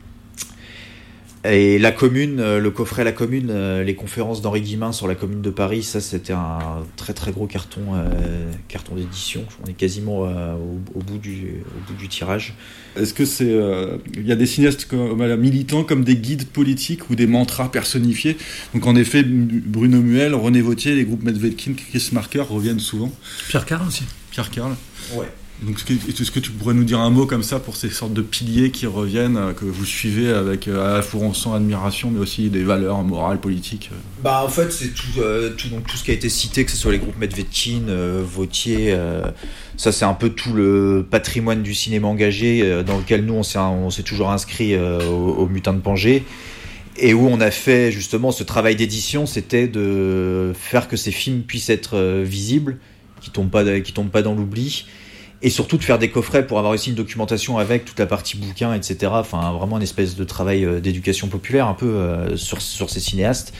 Et La Commune, le coffret La Commune, les conférences d'Henri Guillemin sur la Commune de Paris, ça c'était un très très gros carton euh, carton d'édition. On est quasiment euh, au, au bout du au bout du tirage. Est-ce que c'est il euh, y a des cinéastes comme, militants comme des guides politiques ou des mantras personnifiés? Donc en effet, Bruno Muel, René Vauthier, les groupes Medvedkin, Chris Marker reviennent souvent. Pierre Carl aussi. Pierre Carl. Ouais. Donc, est-ce que tu pourrais nous dire un mot comme ça pour ces sortes de piliers qui reviennent, que vous suivez avec à la fois on sent admiration, mais aussi des valeurs morales, politiques? Bah en fait c'est tout, euh, tout donc tout ce qui a été cité, que ce soit les groupes Medvedkin, euh, Vauthier, euh, ça c'est un peu tout le patrimoine du cinéma engagé euh, dans lequel nous on s'est, on s'est toujours inscrit euh, au, au Mutin de Pangée. Et où on a fait justement ce travail d'édition, c'était de faire que ces films puissent être euh, visibles, qui tombent pas, qui tombent pas dans l'oubli. Et surtout de faire des coffrets pour avoir aussi une documentation avec toute la partie bouquin, et cetera. Enfin, vraiment une espèce de travail d'éducation populaire un peu euh, sur sur ces cinéastes.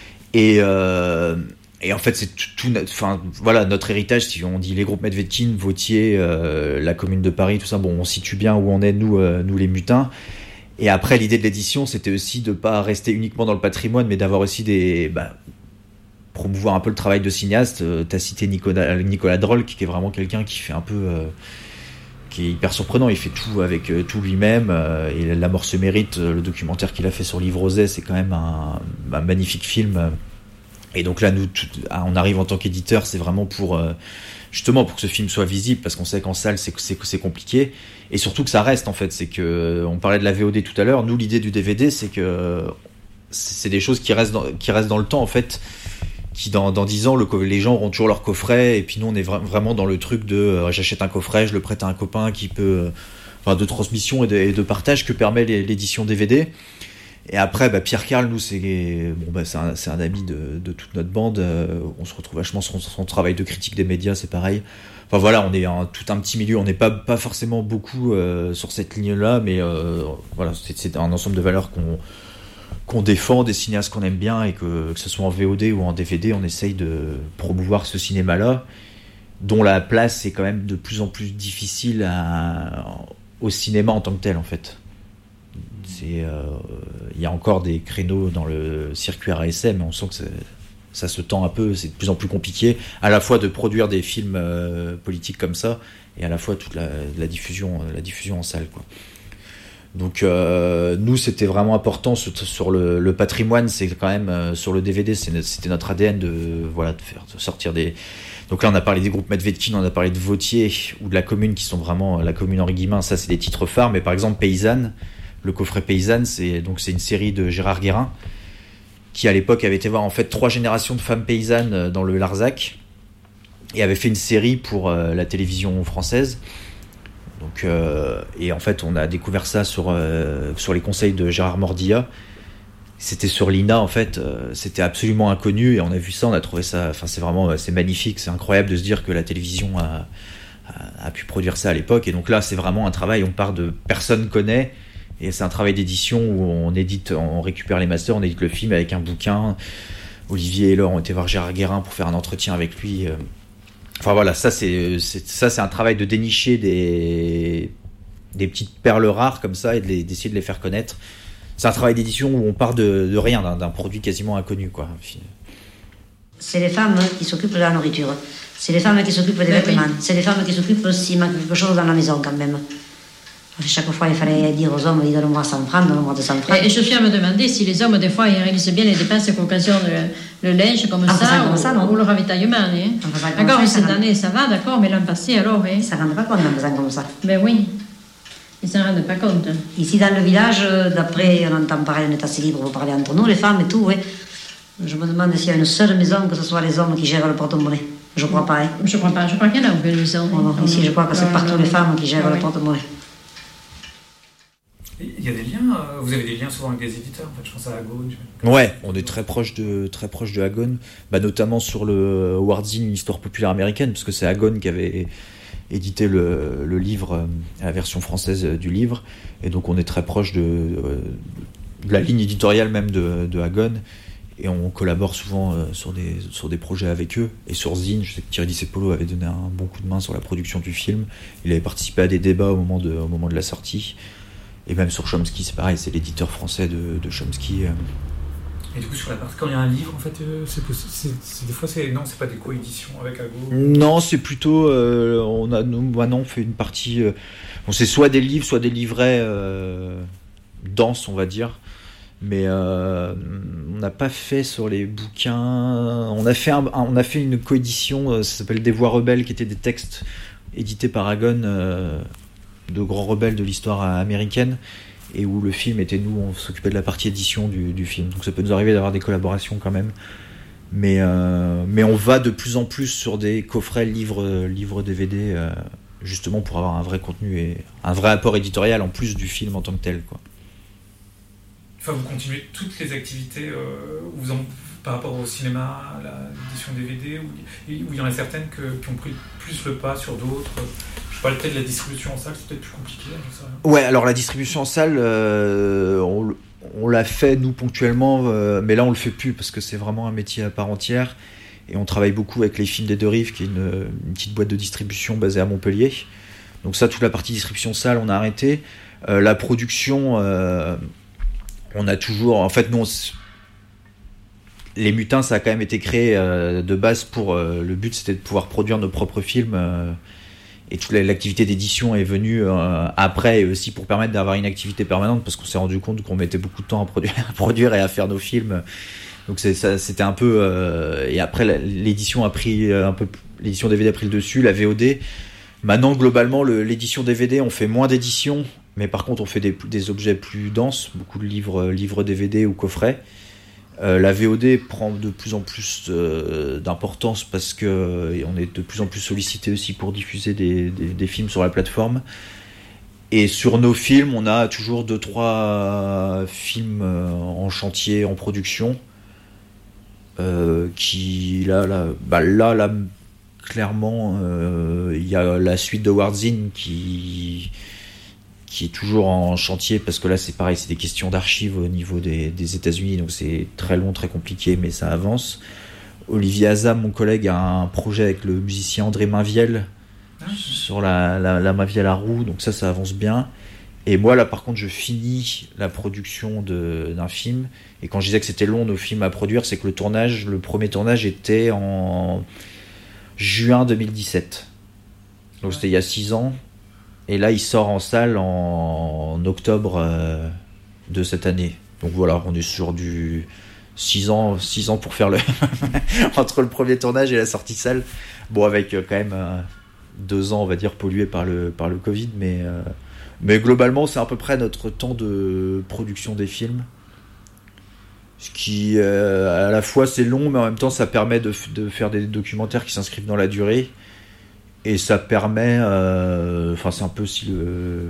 Et euh, et en fait, c'est tout, tout enfin voilà notre héritage. Si on dit les groupes Medvedkin, Vauthier, euh, la Commune de Paris, tout ça, bon, on situe bien où on est nous, euh, nous les mutins. Et après, l'idée de l'édition, c'était aussi de pas rester uniquement dans le patrimoine, mais d'avoir aussi des bah, promouvoir un peu le travail de cinéaste. Euh, t'as cité Nicolas, Nicolas Droll, qui est vraiment quelqu'un qui fait un peu euh, qui est hyper surprenant. Il fait tout avec euh, tout lui-même, euh, et La Mort se mérite, euh, le documentaire qu'il a fait sur l'Yves Roset, c'est quand même un, un magnifique film. Et donc là nous tout, on arrive en tant qu'éditeur, c'est vraiment pour euh, justement pour que ce film soit visible, parce qu'on sait qu'en salle c'est c'est c'est compliqué, et surtout que ça reste en fait. C'est que on parlait de la V O D tout à l'heure, nous l'idée du D V D c'est que c'est des choses qui restent dans, qui restent dans le temps en fait, qui dans dans dix ans le, les gens auront toujours leur coffret, et puis nous on est vra- vraiment dans le truc de euh, j'achète un coffret, je le prête à un copain qui peut euh, enfin de transmission et de, et de partage que permet les, l'édition D V D. Et après bah, Pierre Carl, nous c'est bon bah c'est un, c'est un ami de, de toute notre bande, euh, on se retrouve vachement sur son, son travail de critique des médias, c'est pareil. Enfin voilà, on est un, tout un petit milieu, on n'est pas pas forcément beaucoup euh, sur cette ligne là, mais euh, voilà, c'est, c'est un ensemble de valeurs qu'on qu'on défend, des cinéastes qu'on aime bien, et que, que ce soit en V O D ou en D V D, on essaye de promouvoir ce cinéma-là, dont la place est quand même de plus en plus difficile à, au cinéma en tant que tel, en fait. C'est, euh, y a encore des créneaux dans le circuit R S M, mais on sent que c'est, ça se tend un peu, c'est de plus en plus compliqué, à la fois de produire des films euh, politiques comme ça, et à la fois toute la, la diffusion, la diffusion en salle, quoi. Donc euh, nous c'était vraiment important sur, sur le, le patrimoine, c'est quand même euh, sur le D V D, c'est, c'était notre A D N de voilà de faire de sortir des. Donc là on a parlé des groupes Medvedkin, on a parlé de Vauthier ou de la Commune, qui sont vraiment la Commune Henri Guillemin, ça c'est des titres phares. Mais par exemple Paysanne, le coffret Paysanne, c'est donc c'est une série de Gérard Guérin, qui à l'époque avait été voir en fait trois générations de femmes paysannes dans le Larzac, et avait fait une série pour euh, la télévision française. Donc, euh, et en fait, on a découvert ça sur, euh, sur les conseils de Gérard Mordilla. C'était sur l'I N A, en fait. Euh, c'était absolument inconnu, et on a vu ça, on a trouvé ça. Enfin, c'est vraiment, c'est magnifique, c'est incroyable de se dire que la télévision a, a, a pu produire ça à l'époque. Et donc là, c'est vraiment un travail, on part de personne connaît, et c'est un travail d'édition où on édite, on récupère les masters, on édite le film avec un bouquin. Olivier et Laure ont été voir Gérard Guérin pour faire un entretien avec lui. Euh, Enfin voilà, ça c'est, c'est ça c'est un travail de dénicher des des petites perles rares comme ça, et de les, d'essayer de les faire connaître. C'est un travail d'édition où on part de, de rien, d'un, d'un produit quasiment inconnu, quoi. C'est les femmes qui s'occupent de la nourriture, c'est les femmes qui s'occupent des vêtements, oui. C'est les femmes qui s'occupent s'il manque quelque chose dans la maison quand même. Chaque fois, il fallait dire aux hommes, donne-moi cent francs, donne-moi deux cents francs. Et je suis à me demander si les hommes, des fois, ils réalisent bien les dépenses qu'occasionne le, le linge comme ah, ça, comme ou, ça non ou le ravitaillement. Hein. D'accord, cette ça, année, ça va, d'accord, mais l'an passé, alors... Hein. Ça ne rend pas compte en faisant comme ça. Ben oui, ils ne s'en rendent pas compte. Ici, dans le village, d'après, on entend parler, on est assez libre pour parler entre nous, les femmes et tout, oui. Je me demande s'il y a une seule maison que ce soit les hommes qui gèrent le porte-monnaie. Je crois pas, hein. Je crois pas, je crois qu'il y en a aucune maison. Bon, ici, je crois que c'est partout les femmes qui gèrent ah, le oui. porte-monnaie. Il y a des liens, euh, vous avez des liens souvent avec des éditeurs, en fait, je pense à Agone. Ouais, on est très proche de très proche de Agone, bah notamment sur le Wardine, l'histoire populaire américaine, parce que c'est Agone qui avait édité le, le livre, la version française du livre, et donc on est très proche de, de la ligne éditoriale même de, de Agone, et on collabore souvent sur des sur des projets avec eux. Et sur Zine, je sais que Thierry Discepolo avait donné un bon coup de main sur la production du film. Il avait participé à des débats au moment de au moment de la sortie. Et même sur Chomsky, c'est pareil, c'est l'éditeur français de, de Chomsky. Et du coup, sur la partie, quand il y a un livre, en fait, c'est, c'est, c'est, des fois, c'est, non, c'est pas des coéditions avec Ago. Non, c'est plutôt, euh, on a, nous, maintenant, on fait une partie, euh, bon, c'est soit des livres, soit des livrets euh, denses, on va dire. Mais euh, on n'a pas fait sur les bouquins. On a fait, un, on a fait une coédition, ça s'appelle Des Voix Rebelles, qui étaient des textes édités par Agone. Euh, de grands rebelles de l'histoire américaine, et où le film était, nous, on s'occupait de la partie édition du, du film. Donc ça peut nous arriver d'avoir des collaborations quand même. Mais, euh, mais on va de plus en plus sur des coffrets livres, livres D V D, euh, justement pour avoir un vrai contenu et un vrai apport éditorial en plus du film en tant que tel, quoi. Enfin, vous continuez toutes les activités euh, vous en, par rapport au cinéma, à l'édition D V D, où, où il y en a certaines que, qui ont pris plus le pas sur d'autres. Je parlais peut-être de la distribution en salle, c'est peut-être plus compliqué. Je sais rien. Ouais, alors la distribution en salle, euh, on, on l'a fait nous ponctuellement, euh, mais là on le fait plus parce que c'est vraiment un métier à part entière. Et on travaille beaucoup avec les Films des Deux Rives, qui est une, une petite boîte de distribution basée à Montpellier. Donc ça, toute la partie distribution salle, on a arrêté. Euh, la production, euh, on a toujours... En fait, nous, on, les Mutins, ça a quand même été créé euh, de base pour... Euh, le but, c'était de pouvoir produire nos propres films. Euh, et toute l'activité d'édition est venue euh, après, et aussi pour permettre d'avoir une activité permanente, parce qu'on s'est rendu compte qu'on mettait beaucoup de temps à produire, à produire et à faire nos films. Donc c'est, ça, c'était un peu... Euh, et après, l'édition a pris un peu... L'édition D V D a pris le dessus, la V O D. Maintenant, globalement, le, l'édition D V D, on fait moins d'éditions, mais par contre, on fait des, des objets plus denses, beaucoup de livres, livres D V D ou coffrets. Euh, la V O D prend de plus en plus euh, d'importance parce que euh, on est de plus en plus sollicité aussi pour diffuser des, des, des films sur la plateforme. Et sur nos films, on a toujours deux, trois films euh, en chantier, en production, euh, qui là, là, bah là, là, clairement, il euh, y a la suite de Wardine qui qui est toujours en chantier, parce que là c'est pareil, c'est des questions d'archives au niveau des, des États-Unis, donc c'est très long, très compliqué, mais ça avance. Olivier Azam, mon collègue, a un projet avec le musicien André Mainviel ah, sur la, la, la Mainviel à roue, donc ça, ça avance bien. Et moi là par contre, je finis la production de, d'un film, et quand je disais que c'était long nos films à produire, c'est que le tournage, le premier tournage était en juin deux mille dix-sept, donc ouais. C'était il y a six ans. Et là, il sort en salle en, en octobre euh, de cette année. Donc voilà, on est sur du six ans, six ans pour faire le... entre le premier tournage et la sortie salle. Bon, avec euh, quand même euh, deux ans, on va dire, pollués par le, par le Covid. Mais, euh, mais globalement, c'est à peu près notre temps de production des films. Ce qui, euh, à la fois, c'est long, mais en même temps, ça permet de, de faire des documentaires qui s'inscrivent dans la durée. Et ça permet, euh, enfin c'est un peu aussi le,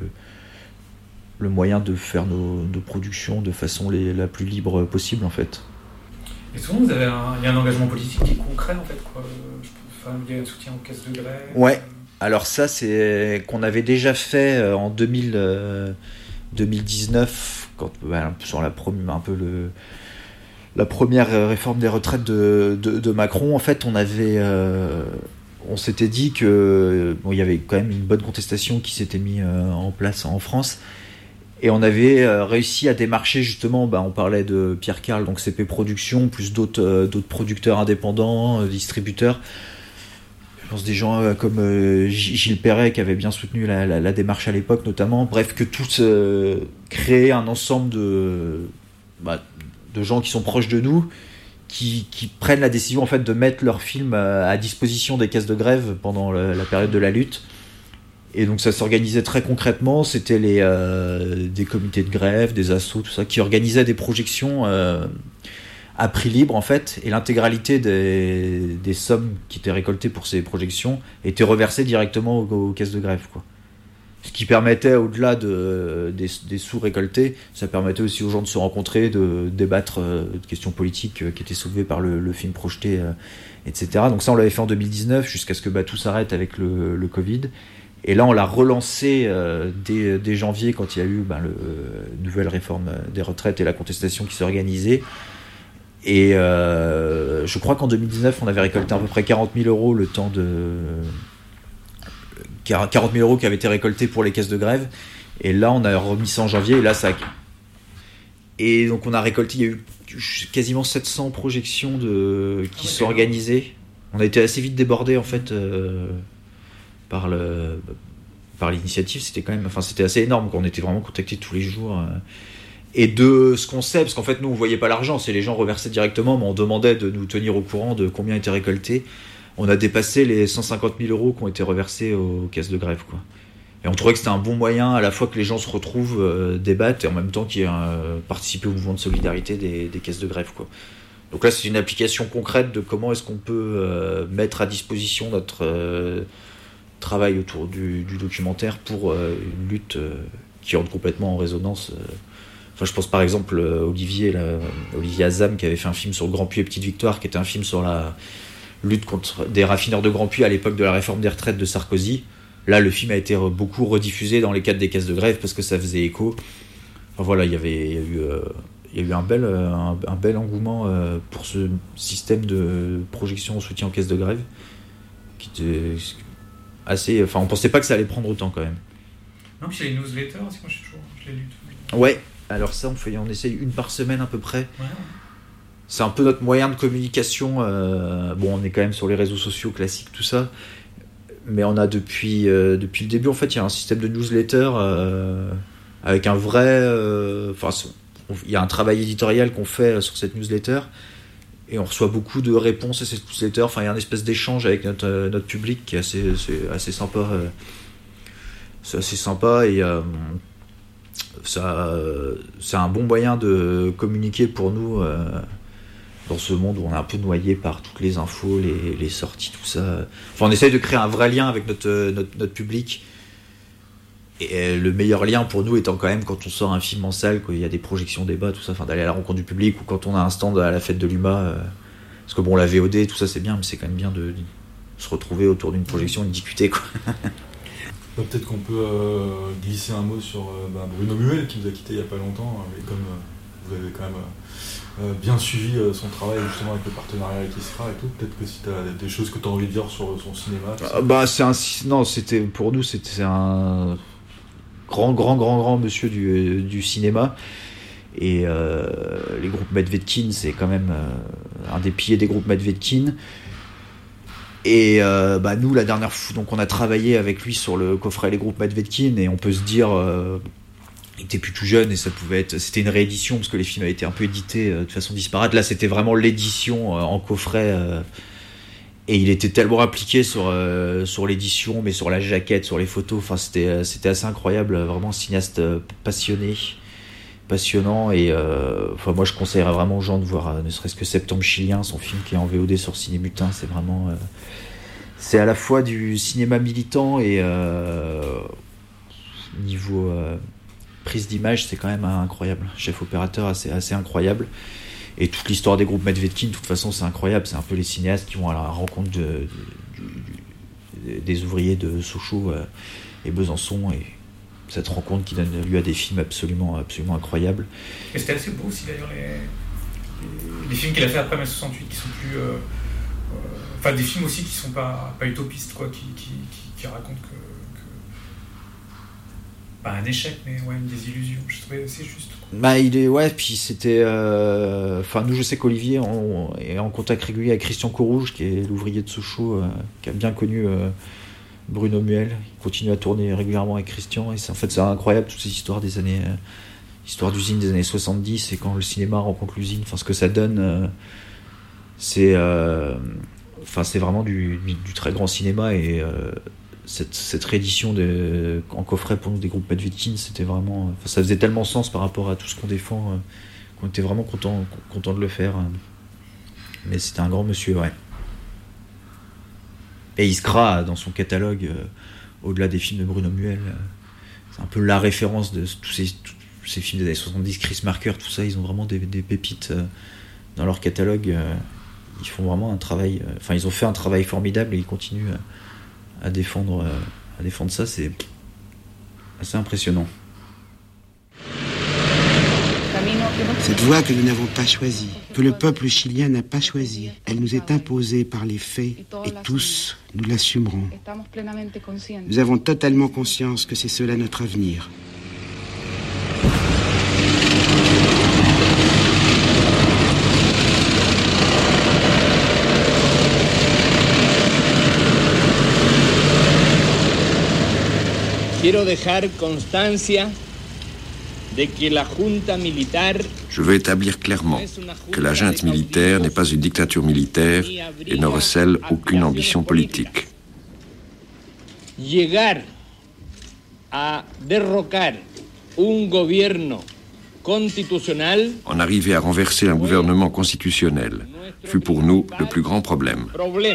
le moyen de faire nos, nos productions de façon les, la plus libre possible en fait. Et souvent vous avez un, il y a un engagement politique qui est concret en fait quoi. Enfin, il y a un soutien aux caisses de grève. Ouais. Alors ça c'est qu'on avait déjà fait en deux mille, euh, deux mille dix-neuf quand bah, sur la première un peu le la première réforme des retraites de, de, de Macron. En fait on avait euh, on s'était dit que bon, il y avait quand même une bonne contestation qui s'était mise euh, en place en France, et on avait euh, réussi à démarcher justement, bah, on parlait de Pierre Carl, donc C P Productions, plus d'autres, euh, d'autres producteurs indépendants, euh, distributeurs, pense des gens euh, comme euh, Gilles Perret qui avait bien soutenu la, la, la démarche à l'époque notamment. Bref, que tous euh, créer un ensemble de, bah, de gens qui sont proches de nous, qui, qui prennent la décision en fait de mettre leur film à, à disposition des caisses de grève pendant la, la période de la lutte. Et donc ça s'organisait très concrètement, c'était les, euh, des comités de grève, des assos, tout ça, qui organisaient des projections euh, à prix libre en fait, et l'intégralité des, des sommes qui étaient récoltées pour ces projections étaient reversées directement aux, aux caisses de grève, quoi. Ce qui permettait, au-delà de, des, des sous récoltés, ça permettait aussi aux gens de se rencontrer, de débattre euh, de questions politiques euh, qui étaient soulevées par le, le film projeté, euh, et cetera. Donc ça on l'avait fait en deux mille dix-neuf, jusqu'à ce que bah, tout s'arrête avec le, le Covid. Et là, on l'a relancé euh, dès, dès janvier, quand il y a eu ben, le euh, nouvelle réforme des retraites et la contestation qui s'est organisée. Et euh, je crois qu'en deux mille dix-neuf, on avait récolté à peu près quarante mille euros le temps de... quarante mille euros qui avaient été récoltés pour les caisses de grève. Et là, on a remis ça en janvier, et là, ça... Et donc, on a récolté, il y a eu quasiment sept cents projections de... qui se sont organisées. On a été assez vite débordés, en fait... Euh... par le par l'initiative, c'était quand même enfin c'était assez énorme, qu'on était vraiment contactés tous les jours, et de ce qu'on sait, parce qu'en fait nous on voyait pas l'argent, c'est les gens reversaient directement, mais on demandait de nous tenir au courant de combien était récolté. On a dépassé les cent cinquante mille euros qui ont été reversés aux caisses de grève, quoi. Et on trouvait que c'était un bon moyen à la fois que les gens se retrouvent, euh, débattent, et en même temps qu'ils aient euh, participé au mouvement de solidarité des, des caisses de grève, quoi. Donc là c'est une application concrète de comment est-ce qu'on peut euh, mettre à disposition notre euh, travail autour du, du documentaire pour euh, une lutte euh, qui entre complètement en résonance. Euh. Enfin, je pense par exemple euh, Olivier, là, Olivier Azam, qui avait fait un film sur le Grand Puy et Petite Victoire, qui était un film sur la lutte contre des raffineurs de Grand Puy à l'époque de la réforme des retraites de Sarkozy. Là, le film a été beaucoup rediffusé dans les cadres des caisses de grève parce que ça faisait écho. Enfin voilà, il y avait, il y a eu, euh, il y a eu un bel, un, un bel engouement euh, pour ce système de projection au soutien aux caisses de grève, qui était assez, enfin on pensait pas que ça allait prendre autant quand même. Non, puis il y a les newsletters aussi, moi je suis toujours, je l'ai lu. Ouais, alors ça on fait, on essaye une par semaine à peu près. Ouais. C'est un peu notre moyen de communication. Euh, bon, on est quand même sur les réseaux sociaux classiques, tout ça, mais on a depuis euh, depuis le début en fait, il y a un système de newsletter euh, avec un vrai, enfin euh, il y a un travail éditorial qu'on fait sur cette newsletter. Et on reçoit beaucoup de réponses à cette newsletter. Enfin, il y a une espèce d'échange avec notre, euh, notre public qui est assez, c'est assez sympa. Euh, c'est assez sympa et euh, ça, euh, c'est un bon moyen de communiquer pour nous euh, dans ce monde où on est un peu noyé par toutes les infos, les, les sorties, tout ça. Enfin, on essaye de créer un vrai lien avec notre, notre, notre public. Et le meilleur lien pour nous étant quand même quand on sort un film en salle, qu'il y a des projections, débats, tout ça, enfin d'aller à la rencontre du public, ou quand on a un stand à la fête de l'U M A, euh, parce que bon, la V O D, tout ça c'est bien, mais c'est quand même bien de, de se retrouver autour d'une projection et de discuter, quoi. Bah, peut-être qu'on peut euh, glisser un mot sur euh, bah, Bruno Muel qui nous a quittés il n'y a pas longtemps, mais comme euh, vous avez quand même euh, bien suivi euh, son travail justement avec le partenariat avec Isra et tout, peut-être que si tu as des choses que tu as envie de dire sur son cinéma. Ah, bah c'est un non, c'était pour nous c'était un grand, grand, grand, grand monsieur du, du cinéma. Et euh, les groupes Medvedkin, c'est quand même euh, un des piliers des groupes Medvedkin. Et euh, bah, nous, la dernière fois, donc on a travaillé avec lui sur le coffret Les groupes Medvedkin, et on peut se dire, euh, il était plus tout jeune, et ça pouvait être, c'était une réédition, parce que les films avaient été un peu édités euh, de façon disparate. Là, c'était vraiment l'édition euh, en coffret. Euh, Et il était tellement impliqué sur, euh, sur l'édition, mais sur la jaquette, sur les photos. Enfin, c'était, c'était assez incroyable. Vraiment un cinéaste passionné, passionnant. Et euh, enfin, moi, je conseillerais vraiment aux gens de voir, euh, ne serait-ce que Septembre Chilien, son film qui est en V O D sur Ciné Mutin. C'est vraiment... Euh, c'est à la fois du cinéma militant et euh, niveau euh, prise d'image, c'est quand même incroyable. Chef opérateur assez, assez incroyable. Et toute l'histoire des groupes Medvedkin, de toute façon, c'est incroyable. C'est un peu les cinéastes qui vont à la rencontre de, de, de, de, des ouvriers de Sochaux euh, et Besançon. Et cette rencontre qui donne lieu à des films absolument, absolument incroyables. Et c'était assez beau aussi, d'ailleurs, les, les, les films qu'il a fait après mai soixante-huit, qui sont plus... Euh, euh, enfin, des films aussi qui sont pas, pas utopistes, quoi, qui, qui, qui, qui racontent que... pas un échec, mais ouais, une désillusion. Je trouvais assez juste. Bah, il est, ouais, puis c'était. Enfin, euh, nous, je sais qu'Olivier on, est en contact régulier avec Christian Courrouge, qui est l'ouvrier de Sochaux, euh, qui a bien connu euh, Bruno Muel. Il continue à tourner régulièrement avec Christian, et c'est, en fait, c'est incroyable, toutes ces histoires des années. Euh, histoire d'usine des années soixante-dix, et quand le cinéma rencontre l'usine, enfin, ce que ça donne, euh, c'est. Euh, Enfin, c'est vraiment du, du, du très grand cinéma, et euh, cette, cette réédition de, en coffret pour nous des groupes Medvedkin, c'était vraiment, enfin, ça faisait tellement sens par rapport à tout ce qu'on défend, euh, qu'on était vraiment content, content de le faire. Euh. Mais c'était un grand monsieur, ouais. Et Iskra, dans son catalogue, euh, au-delà des films de Bruno Muel, euh, c'est un peu la référence de tous ces, tous ces films des années soixante-dix, Chris Marker, tout ça, ils ont vraiment des, des pépites euh, dans leur catalogue. Euh, Ils font vraiment un travail, enfin ils ont fait un travail formidable et ils continuent à, à défendre, à défendre ça, c'est assez impressionnant. Cette voie que nous n'avons pas choisie, que le peuple chilien n'a pas choisie, elle nous est imposée par les faits et tous nous l'assumerons. Nous avons totalement conscience que c'est cela notre avenir. Quiero dejar constancia de que la junta militar. Je veux établir clairement que la junte militaire n'est pas une dictature militaire et ne recèle aucune ambition politique. Llegar a derrocar un gobierno constitucional. En arriver à renverser un gouvernement constitutionnel fut pour nous le plus grand problème. Problème.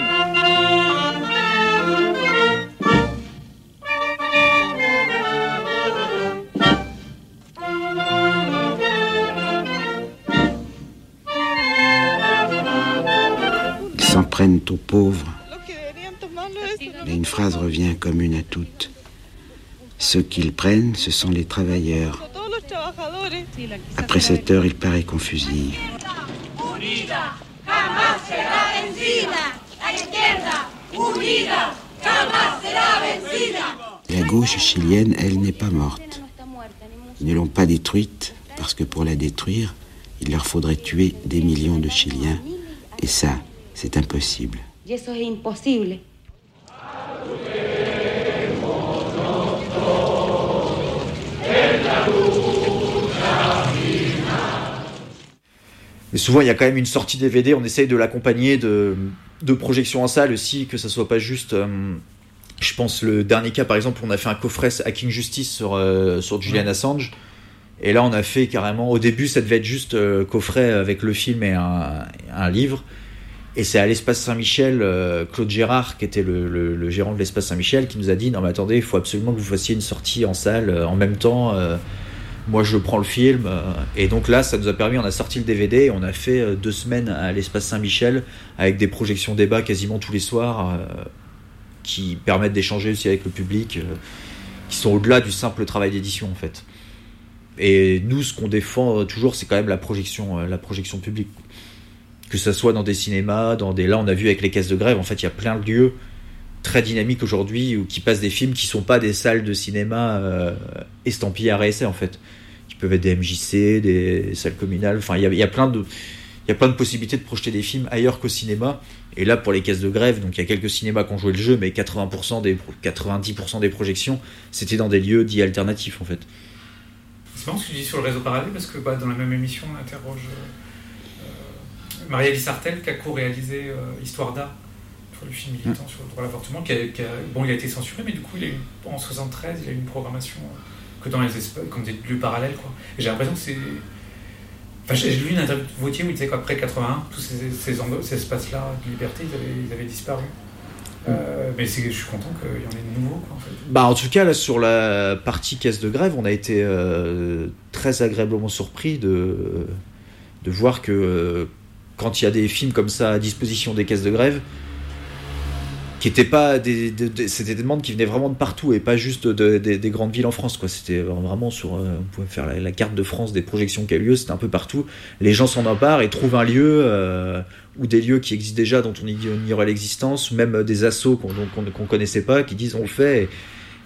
S'en prennent aux pauvres. Mais une phrase revient commune à toutes. Ceux qu'ils prennent, ce sont les travailleurs. Après cette heure, il paraît qu'on fusille. La gauche chilienne, elle, n'est pas morte. Ils ne l'ont pas détruite parce que pour la détruire, il leur faudrait tuer des millions de Chiliens. Et ça, c'est impossible. Mais souvent, il y a quand même une sortie D V D. On essaye de l'accompagner de, de projections en salle aussi, que ça soit pas juste. Euh, je pense le dernier cas, par exemple, on a fait un coffret Hacking Justice sur euh, sur Julian ouais. Assange. Et là, on a fait carrément. Au début, ça devait être juste euh, coffret avec le film et un, un livre. Et c'est à l'Espace Saint-Michel, euh, Claude Gérard, qui était le, le, le gérant de l'Espace Saint-Michel, qui nous a dit « Non mais attendez, il faut absolument que vous fassiez une sortie en salle euh, en même temps. Euh, moi, je prends le film. Euh, » Et donc là, ça nous a permis, on a sorti le D V D et on a fait euh, deux semaines à l'Espace Saint-Michel avec des projections débat quasiment tous les soirs euh, qui permettent d'échanger aussi avec le public, euh, qui sont au-delà du simple travail d'édition en fait. Et nous, ce qu'on défend toujours, c'est quand même la projection, euh, la projection publique. Que ça soit dans des cinémas, dans des... Là, on a vu avec les caisses de grève, en fait, il y a plein de lieux très dynamiques aujourd'hui où qui passent des films qui sont pas des salles de cinéma euh, estampillées R S A, en fait. Qui peuvent être des M J C, des salles communales. Enfin, il y a, il y a plein de... Il y a plein de possibilités de projeter des films ailleurs qu'au cinéma. Et là, pour les caisses de grève, donc il y a quelques cinémas qui ont joué le jeu, mais quatre-vingts pour cent des, quatre-vingt-dix pour cent des projections, c'était dans des lieux dits alternatifs, en fait. C'est marrant ce que tu dis sur le réseau parallèle, parce que bah, dans la même émission, on interroge... Maria Lissartel qui a co-réalisé euh, Histoire d'art pour le film militant mmh. sur le droit à l'avortement, qui a, qui a, bon, il a été censuré, mais du coup, il a eu, en soixante-treize, il a eu une programmation euh, que dans les espaces, comme des lieux parallèles, quoi. Et j'ai l'impression que c'est... Enfin, j'ai, j'ai lu une interview de Vautier où il disait qu'après quatre-vingt-un, tous ces, ces, ces espaces-là de liberté, ils avaient, ils avaient disparu. Mmh. Euh, mais c'est, je suis content qu'il y en ait de nouveaux, quoi, en fait. Bah, en tout cas, là, sur la partie caisse de grève, on a été euh, très agréablement surpris de, de voir que... Euh, quand il y a des films comme ça à disposition des caisses de grève, qui étaient pas des, des, des c'était des demandes qui venaient vraiment de partout et pas juste de, de, de, des grandes villes en France, quoi. C'était vraiment sur, euh, on pouvait faire la, la carte de France des projections qui a lieu, c'était un peu partout. Les gens s'en emparent et trouvent un lieu euh, ou des lieux qui existent déjà dont on ignorait l'existence, ou même des assos qu'on, qu'on, qu'on connaissait pas, qui disent on le fait. Et,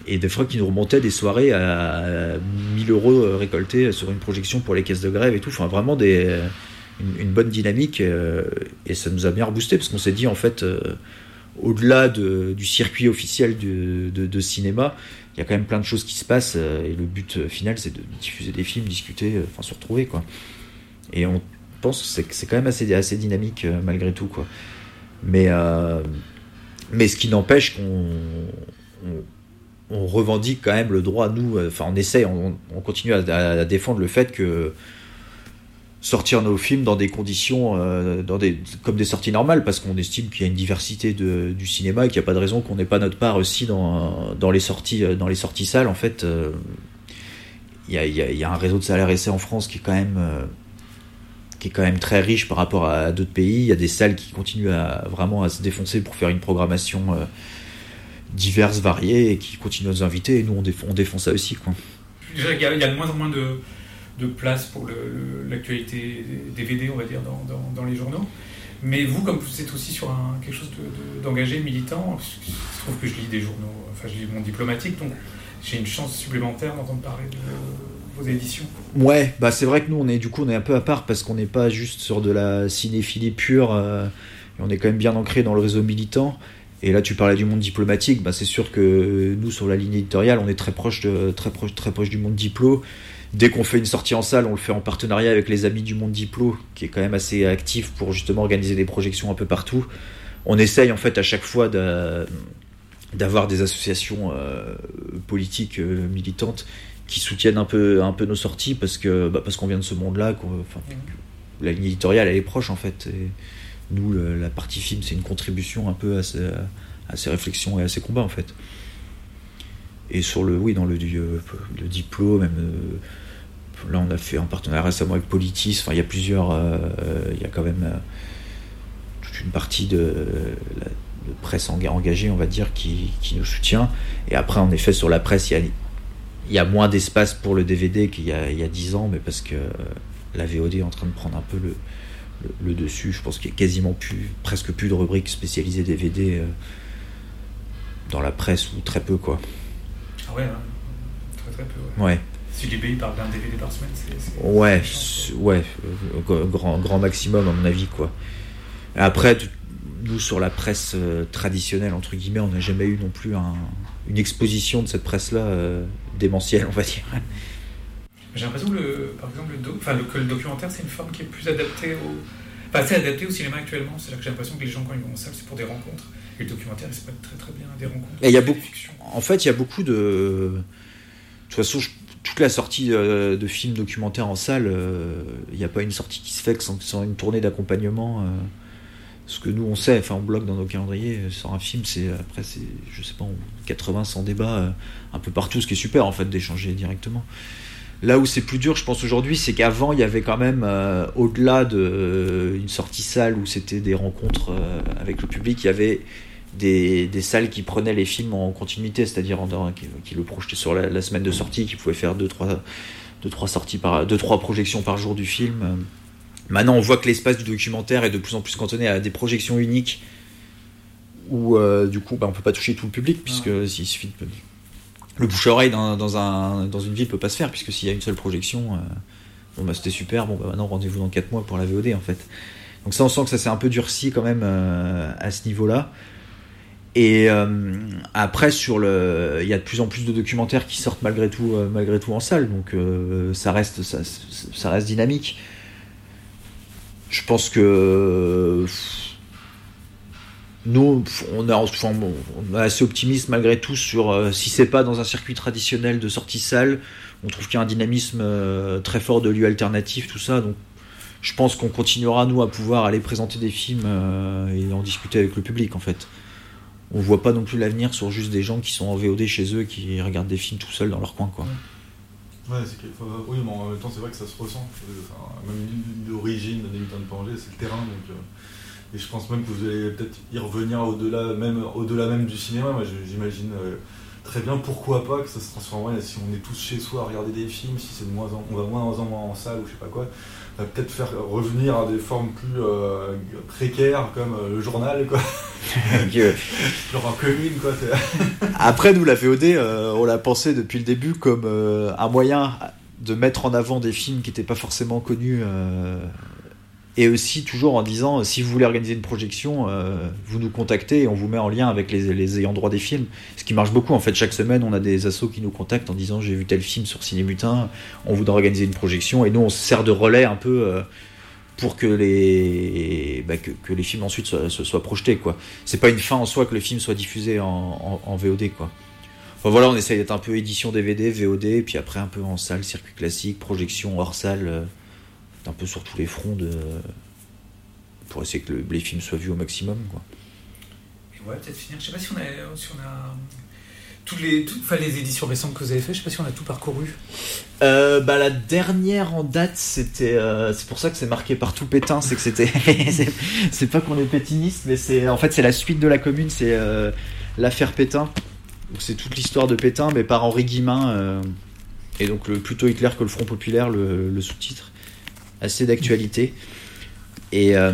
et des fois qui nous remontaient des soirées à mille euros récoltés sur une projection pour les caisses de grève et tout. Enfin, vraiment des, une, une bonne dynamique. Euh, et ça nous a bien reboosté parce qu'on s'est dit, en fait, euh, au-delà de, du circuit officiel de, de, de cinéma, il y a quand même plein de choses qui se passent. Euh, et le but final, c'est de diffuser des films, discuter, euh, enfin se retrouver, quoi. Et on pense que c'est, c'est quand même assez, assez dynamique euh, malgré tout, quoi. Mais, euh, mais ce qui n'empêche qu'on... On, on revendique quand même le droit, nous, enfin on essaie, on, on continue à, à défendre le fait que sortir nos films dans des conditions, euh, dans des, comme des sorties normales, parce qu'on estime qu'il y a une diversité de, du cinéma et qu'il n'y a pas de raison qu'on n'ait pas notre part aussi dans, dans, les, sorties, dans les sorties salles. En fait, euh, il y a, y a, y a un réseau de salles R S C en France qui est quand même... Euh, qui est quand même très riche par rapport à d'autres pays. Il y a des salles qui continuent à, vraiment à se défoncer pour faire une programmation... Euh, diverses, variées, et qui continuent à nous inviter, et nous on défend, on défend ça aussi, quoi. Il y a, il y a de moins en moins de, de place pour le, le, l'actualité D V D, on va dire, dans, dans, dans les journaux. Mais vous, comme vous êtes aussi sur un, quelque chose de, de, d'engagé, militant, il se trouve que je lis des journaux, enfin je lis Monde Diplomatique, donc j'ai une chance supplémentaire d'entendre parler de vos éditions. Ouais, bah c'est vrai que nous on est du coup on est un peu à part parce qu'on n'est pas juste sur de la cinéphilie pure, euh, et on est quand même bien ancré dans le réseau militant. Et là, tu parlais du Monde Diplomatique, bah c'est sûr que nous, sur la ligne éditoriale, on est très proche, de, très proche, très proche du Monde Diplo. Dès qu'on fait une sortie en salle, on le fait en partenariat avec les amis du Monde Diplo, qui est quand même assez actif pour justement organiser des projections un peu partout. On essaye en fait à chaque fois de, d'avoir des associations euh, politiques euh, militantes qui soutiennent un peu, un peu nos sorties, parce, que, bah, parce qu'on vient de ce monde-là, qu'on, enfin, la ligne éditoriale, elle est proche en fait. Et, nous, le, la partie film, c'est une contribution un peu à ces, à ces réflexions et à ces combats, en fait. Et sur le, oui, dans le, le, le diplôme, même, euh, là, on a fait un partenariat récemment avec Politis. Enfin, il y a plusieurs, euh, il y a quand même euh, toute une partie de, la, de presse engagée, on va dire, qui, qui nous soutient. Et après, en effet, sur la presse, il y a, il y a moins d'espace pour le D V D qu'il y a, il y a dix ans, mais parce que la V O D est en train de prendre un peu le Le, le dessus. Je pense qu'il y a quasiment plus, presque plus de rubriques spécialisées D V D euh, dans la presse, ou très peu, quoi. Ah ouais, hein. Très très peu. Ouais. ouais. Si les pays parlent d'un D V D par semaine, c'est. c'est ouais, c'est ouais, euh, grand, grand maximum à mon avis, quoi. Après, nous sur la presse euh, traditionnelle entre guillemets, on n'a jamais eu non plus un, une exposition de cette presse-là euh, démentielle, on va dire. J'ai l'impression que, le, par exemple, le, do, enfin, le, que le documentaire, c'est une forme qui est plus adaptée au, enfin, c'est adapté au cinéma actuellement. C'est-à-dire que j'ai l'impression que les gens, quand ils vont en salle, c'est pour des rencontres. Et le documentaire, c'est pas très très bien des rencontres. Et il y a beaucoup. En fait, il y a beaucoup de. De toute façon, je, toute la sortie euh, de films documentaires en salle, il euh, n'y a pas une sortie qui se fait sans, sans une tournée d'accompagnement. Euh, ce que nous on sait, enfin on bloque dans nos calendriers sur un film, c'est après c'est, je sais pas, quatre-vingts, cent débats euh, un peu partout, ce qui est super en fait d'échanger directement. Là où c'est plus dur, je pense, aujourd'hui, c'est qu'avant, il y avait quand même, euh, au-delà d'une euh, sortie salle où c'était des rencontres euh, avec le public, il y avait des, des salles qui prenaient les films en continuité, c'est-à-dire en, qui, qui le projetaient sur la, la semaine de sortie, qui pouvaient faire deux trois, deux, trois sorties par, deux, trois projections par jour du film. Maintenant, on voit que l'espace du documentaire est de plus en plus cantonné à des projections uniques où, euh, du coup, bah, on peut pas toucher tout le public, puisque ouais. s'il suffit de... Le bouche-à-oreille dans, dans, un, dans une ville peut pas se faire, puisque s'il y a une seule projection, euh, bon bah c'était super, bon bah maintenant rendez-vous dans quatre mois pour la V O D en fait. Donc ça, on sent que ça s'est un peu durci quand même euh, à ce niveau-là. Et euh, après, sur le, il y a de plus en plus de documentaires qui sortent malgré tout, euh, malgré tout en salle, donc euh, ça reste, ça, ça reste dynamique. Je pense que nous, on est, enfin, on est assez optimiste malgré tout sur euh, si c'est pas dans un circuit traditionnel de sortie salle, on trouve qu'il y a un dynamisme euh, très fort de lieux alternatifs, tout ça. Donc, je pense qu'on continuera nous à pouvoir aller présenter des films euh, et en discuter avec le public en fait. On voit pas non plus l'avenir sur juste des gens qui sont en V O D chez eux, qui regardent des films tout seuls dans leur coin, quoi. Ouais, c'est qu'il faut... oui, mais en même temps, c'est vrai que ça se ressent. Enfin, même l'origine des Mutants de Pangée, c'est le terrain, donc. Euh... Et je pense même que vous allez peut-être y revenir au-delà même, au-delà même du cinéma. Moi, j'imagine euh, très bien, pourquoi pas que ça se transformerait, si on est tous chez soi à regarder des films, si c'est de moins en, on va moins en moins en salle ou je sais pas quoi, va peut-être faire revenir à des formes plus euh, précaires comme euh, le journal, quoi. Genre en commune, quoi. C'est... Après, nous, la V O D, euh, on l'a pensé depuis le début comme euh, un moyen de mettre en avant des films qui n'étaient pas forcément connus. Euh, et aussi, toujours en disant, si vous voulez organiser une projection, euh, vous nous contactez et on vous met en lien avec les, les ayants droit des films. Ce qui marche beaucoup, en fait. Chaque semaine, on a des assos qui nous contactent en disant, j'ai vu tel film sur Ciné-Mutin, on voudrait organiser une projection. Et nous, on se sert de relais un peu... Euh, pour que les, bah, que, que les films ensuite soient, soient projetés, quoi. C'est pas une fin en soi que le film soit diffusé en, en, en V O D, quoi. Enfin voilà, on essaye d'être un peu édition D V D, V O D, et puis après un peu en salle, circuit classique, projection hors salle, euh, un peu sur tous les fronts de, pour essayer que le, les films soient vus au maximum, quoi. Et ouais, peut-être finir. Je sais pas si on a, si on a toutes les, toutes, enfin, les éditions récentes que vous avez fait. Je sais pas si on a tout parcouru. Euh, bah la dernière en date, c'était, euh, c'est pour ça que c'est marqué partout Pétain, c'est que c'était, c'est, c'est pas qu'on est pétiniste, mais c'est, en fait, c'est la suite de la Commune, c'est euh, l'affaire Pétain. Donc c'est toute l'histoire de Pétain, mais par Henri Guillemin, euh, et donc le, plutôt Hitler que le Front Populaire, le, le sous-titre, assez d'actualité. Et euh,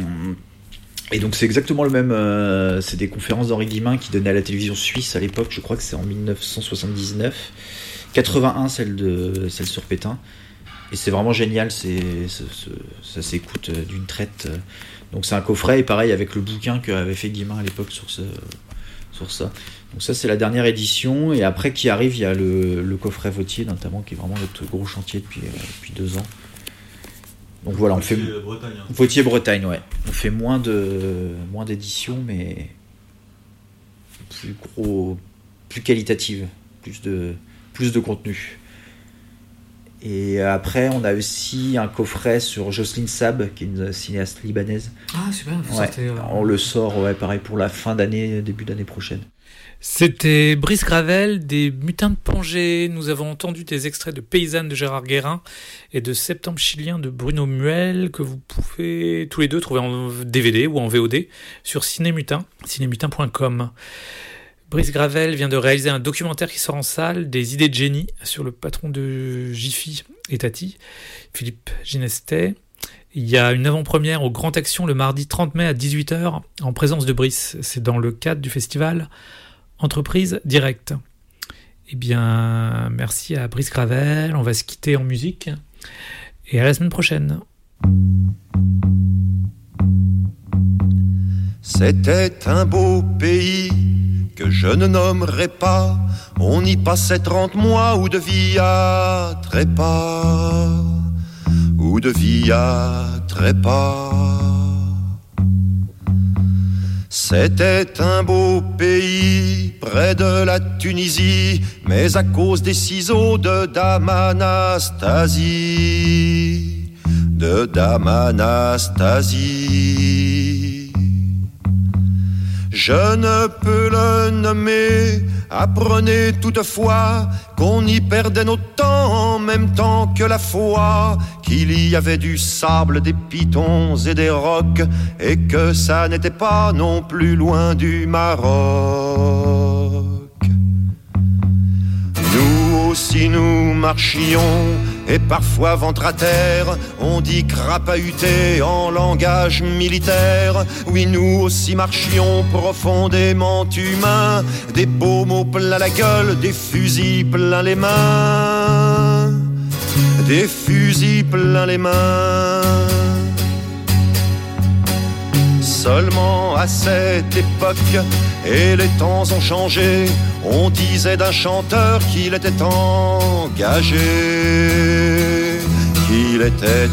et donc c'est exactement le même, euh, c'est des conférences d'Henri Guillemin qui donnait à la télévision suisse à l'époque, je crois que c'est en dix-neuf cent soixante-dix-neuf. quatre-vingt-un, celle, de, celle sur Pétain. Et c'est vraiment génial, c'est, c'est, c'est, ça s'écoute d'une traite. Donc c'est un coffret, et pareil avec le bouquin qu'avait fait Guillemin à l'époque sur, ce, sur ça. Donc ça, c'est la dernière édition. Et après qui arrive, il y a le, le coffret Vautier, notamment, qui est vraiment notre gros chantier depuis, euh, depuis deux ans. Donc voilà, on fait... Bretagne. Hein. Vautier-Bretagne, ouais. On fait moins, de, moins d'éditions, mais plus gros, plus qualitative, plus de... plus de contenu. Et après, on a aussi un coffret sur Jocelyne Sab, qui est une cinéaste libanaise. Ah, super, vous ouais, sortez, euh... on le sort, ouais, pareil, pour la fin d'année, début d'année prochaine. C'était Brice Gravel, des Mutins de Pongée. Nous avons entendu des extraits de Paysanne de Gérard Guérin et de Septembre chilien de Bruno Muel, que vous pouvez tous les deux trouver en D V D ou en V O D sur Ciné-Mutin, cinémutin point com. Brice Gravel vient de réaliser un documentaire qui sort en salle, des idées de génie, sur le patron de Jiffy et Tati, Philippe Ginestet. Il y a une avant-première au Grand Action le mardi trente mai à dix-huit heures en présence de Brice. C'est dans le cadre du festival Entreprise Directe. Eh bien, merci à Brice Gravel. On va se quitter en musique. Et à la semaine prochaine. C'était un beau pays que je ne nommerai pas. On y passait trente mois ou de vie à trépas, ou de vie à trépas. C'était un beau pays près de la Tunisie, mais à cause des ciseaux de Dame Anastasie, de Dame Anastasie. Je ne peux le nommer, apprenez toutefois qu'on y perdait nos temps en même temps que la foi, qu'il y avait du sable, des pitons et des rocs, et que ça n'était pas non plus loin du Maroc. Nous aussi nous marchions, et parfois ventre à terre, on dit crapahuté en langage militaire. Oui, nous aussi marchions profondément humains, des beaux mots plein la gueule, des fusils plein les mains, des fusils plein les mains. Seulement à cette époque, et les temps ont changé, on disait d'un chanteur qu'il était engagé, qu'il était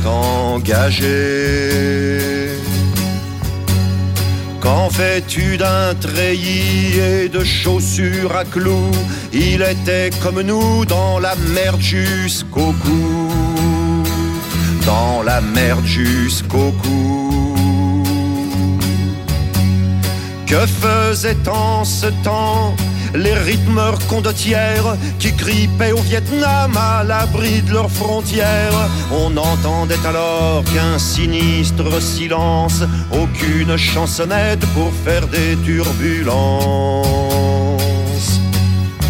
engagé. Quand vêtu d'un treillis et de chaussures à clous, il était comme nous dans la merde jusqu'au cou, dans la merde jusqu'au cou. Que faisaient en ce temps les rythmeurs condottières qui grippaient au Vietnam à l'abri de leurs frontières? On n'entendait alors qu'un sinistre silence, aucune chansonnette pour faire des turbulences.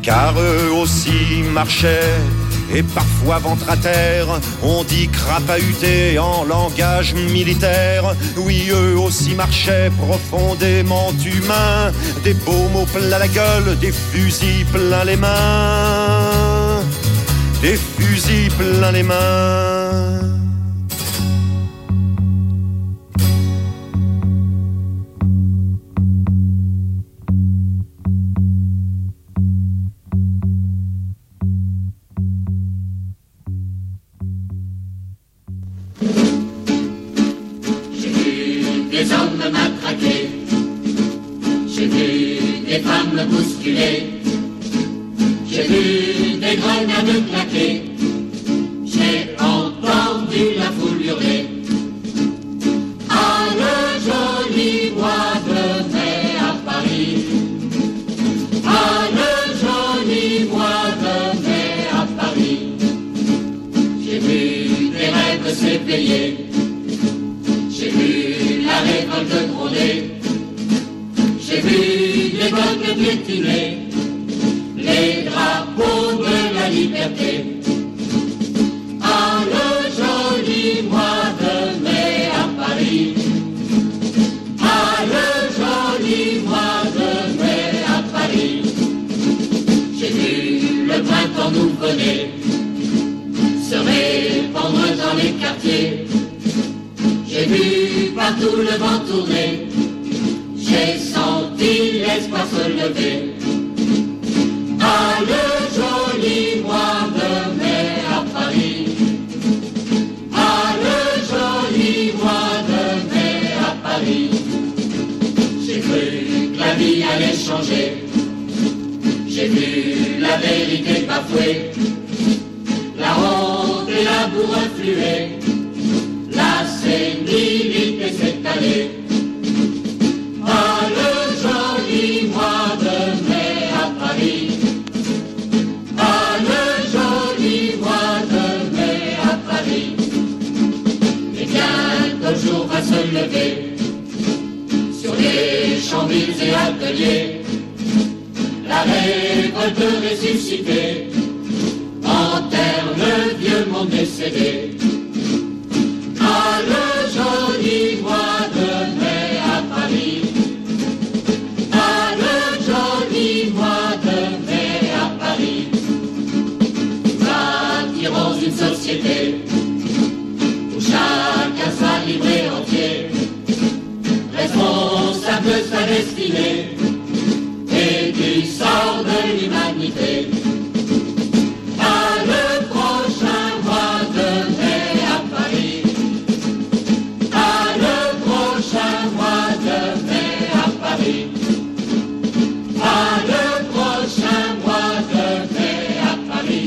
car eux aussi marchaient, et parfois ventre à terre, on dit crapahuté en langage militaire. Oui, eux aussi marchaient profondément humains, des beaux mots plein la gueule, des fusils plein les mains, des fusils plein les mains. J'ai vu des grenades claquer, j'ai entendu la foule hurler. Ah, le joli mois de mai à Paris, ah, le joli mois de mai à Paris. J'ai vu des rêves s'éveiller, j'ai vu la révolte gronder, j'ai vu les bonnes piétiner les drapeaux de la liberté. Ah, le joli mois de mai à Paris, ah, le joli mois de mai à Paris. J'ai vu le printemps nouveau-né se répandre dans les quartiers, j'ai vu partout le vent tourner, j'ai senti l'espoir se lever. Ah, le joli mois de mai à Paris, ah, le joli mois de mai à Paris. J'ai cru que la vie allait changer, j'ai vu la vérité bafouée, la honte et la boue refluer, la sénilité s'étaler. Ah, le joli mois de mai à Paris, ah, le joli mois de mai à Paris. Et bientôt le jour va se lever sur les champs villes et ateliers, la révolte ressuscitée enterre le vieux monde décédé. Ah, le joli mois de mai à Paris, ah, le joli mois de mai à Paris. Bâtirons une société où chacun soit libre et entier, responsable de sa destinée et du sort de l'humanité. Ah, le prochain mois de mai à Paris, ah, le prochain mois de mai à Paris, ah, le prochain mois de mai à Paris,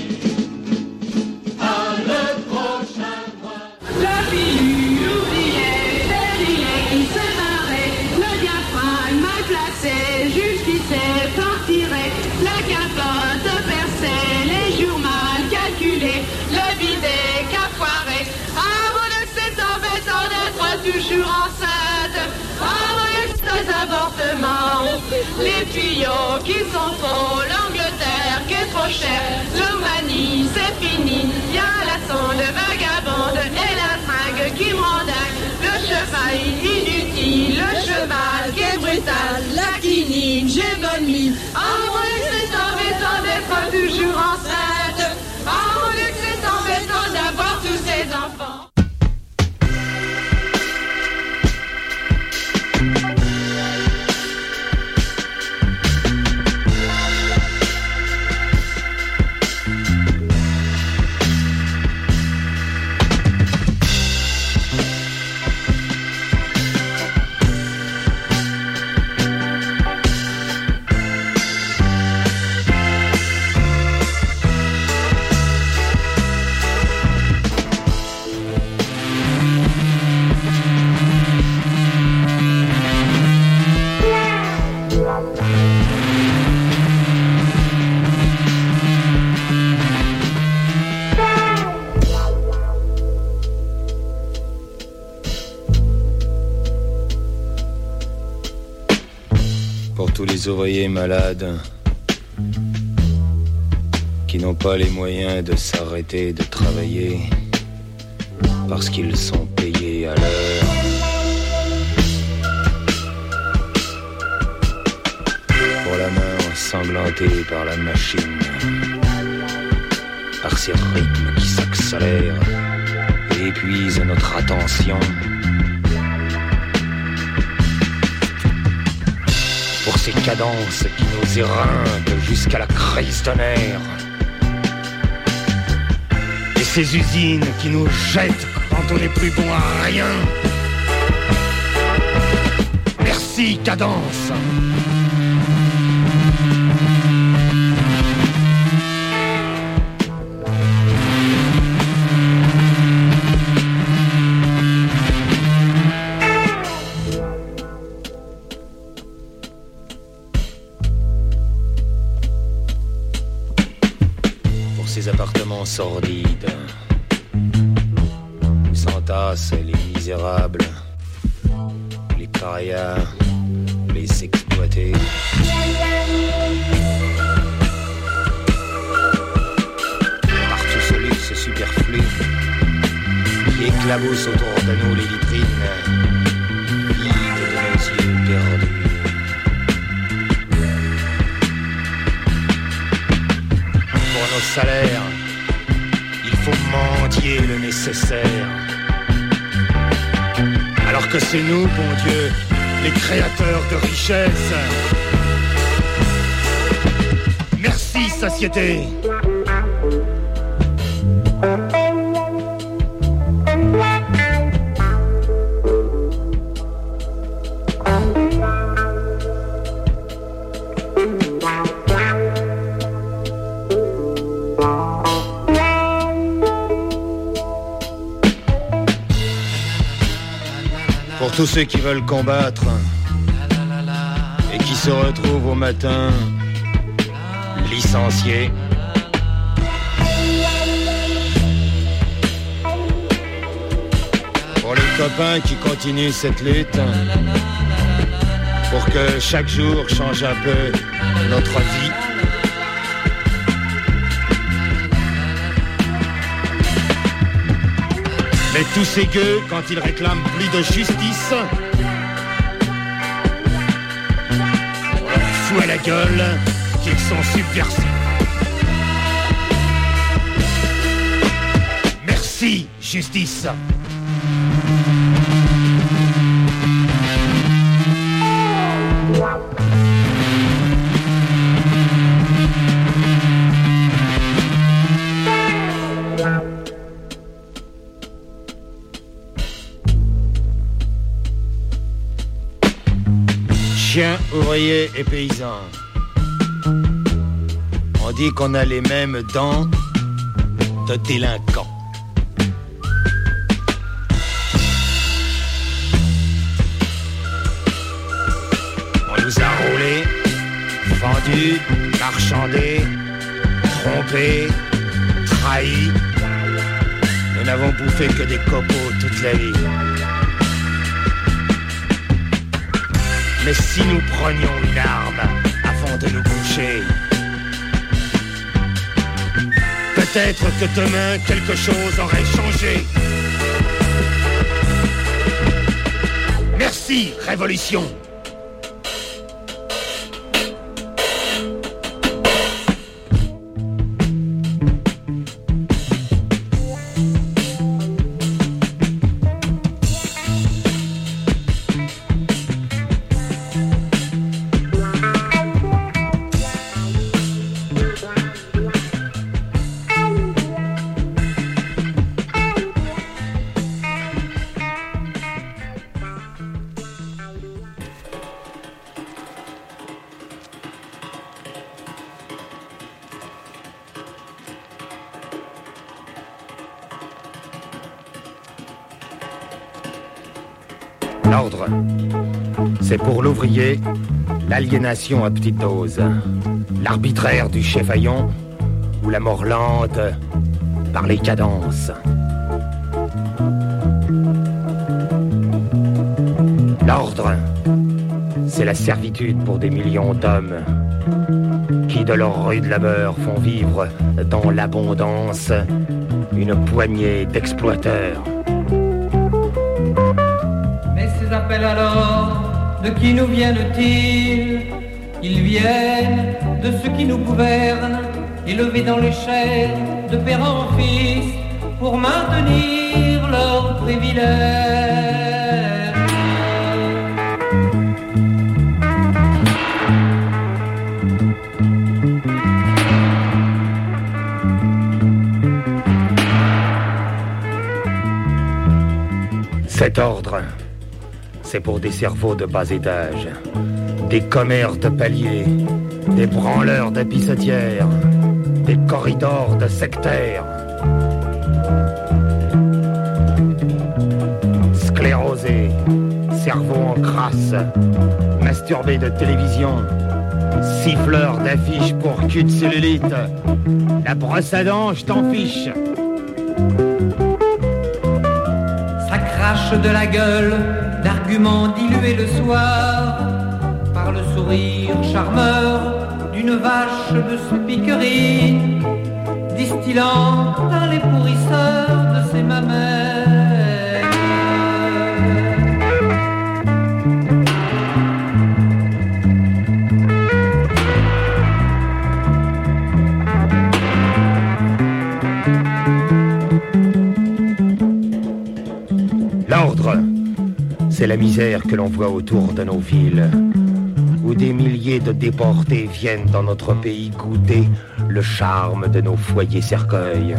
ah, le prochain mois. Le pilule oublié, délié, il s'est barré, le diaphragme mal placé, jusqu'ici partirait, la capote percée, les jours mal calculés, le bidet qu'a foiré. Ah, mon Dieu, c'est embêtant d'être toujours enceinte. Ah, mon Dieu, c'est un avortement. Les tuyaux qui sont faux, l'Angleterre qui est trop chère, l'Oumanie c'est fini, y a la sonde vagabonde et la tringue qui me rend dingue, le cheval inutile, le cheval qui est brutal, la quinine, j'ai bonne mine. Ah, mon Dieu, c'est embêtant d'être toujours enceinte. Ah, mon Dieu, c'est embêtant d'avoir tous ces enfants. Pour tous les ouvriers malades, qui n'ont pas les moyens de s'arrêter de travailler parce qu'ils sont payés à l'heure. Pour la main ensanglantée par la machine, par ces rythmes qui s'accélèrent et épuisent notre attention. Pour ces cadences qui nous éreintent jusqu'à la crise de nerfs. Et ces usines qui nous jettent quand on n'est plus bon à rien. Merci, cadence. Appartements sordides où s'entassent les misérables, les parias, les exploités. Par tout ce luxe superflu qui éclabousse autour de nous les vitrines vides de nos yeux perdus. Nos salaires, il faut mendier le nécessaire. Alors que c'est nous, bon Dieu, les créateurs de richesse. Merci, satiété. Pour tous ceux qui veulent combattre et qui se retrouvent au matin licenciés. Pour les copains qui continuent cette lutte, pour que chaque jour change un peu notre vie. Mais tous ces gueux, quand ils réclament plus de justice, on leur fout à la gueule qu'ils sont subversifs. Merci, justice. Chiens, ouvriers et paysans. On dit qu'on a les mêmes dents de délinquants. On nous a roulés, vendus, marchandés, trompés, trahis. Nous n'avons bouffé que des copeaux toute la vie. Mais si nous prenions une arme avant de nous coucher, peut-être que demain quelque chose aurait changé. Merci, Révolution. L'ordre, c'est pour l'ouvrier l'aliénation à petite dose, l'arbitraire du chef haillon ou la mort lente par les cadences. L'ordre, c'est la servitude pour des millions d'hommes qui, de leur rude labeur, font vivre dans l'abondance une poignée d'exploiteurs. Mais ces appels alors, de qui nous viennent-ils? Ils viennent de ceux qui nous gouvernent, élevés dans les chairs de père en fils, pour maintenir leurs privilèges. Cet ordre, c'est pour des cerveaux de bas étage, des commères de paliers, des branleurs de pissotières, des corridors de sectaires. Sclérosés, cerveaux en crasse, masturbés de télévision, siffleurs d'affiches pour cul de cellulite, la brosse à dents, je t'en fiche. Ça crache de la gueule d'arguments dilués le soir par le sourire charmeur d'une vache de spiquerie, distillant dans les pourrisseurs de ses mamelles. L'ordre, c'est la misère que l'on voit autour de nos villes, où des milliers de déportés viennent dans notre pays goûter le charme de nos foyers cercueils.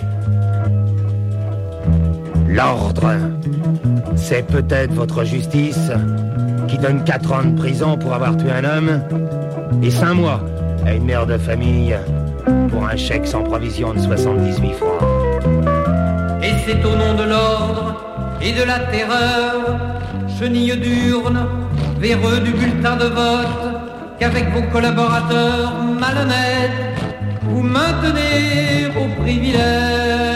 L'ordre, c'est peut-être votre justice qui donne quatre ans de prison pour avoir tué un homme et cinq mois à une mère de famille pour un chèque sans provision de soixante-dix-huit francs. Et c'est au nom de l'ordre et de la terreur, chenilles d'urne, véreux du bulletin de vote, qu'avec vos collaborateurs malhonnêtes, vous maintenez vos privilèges.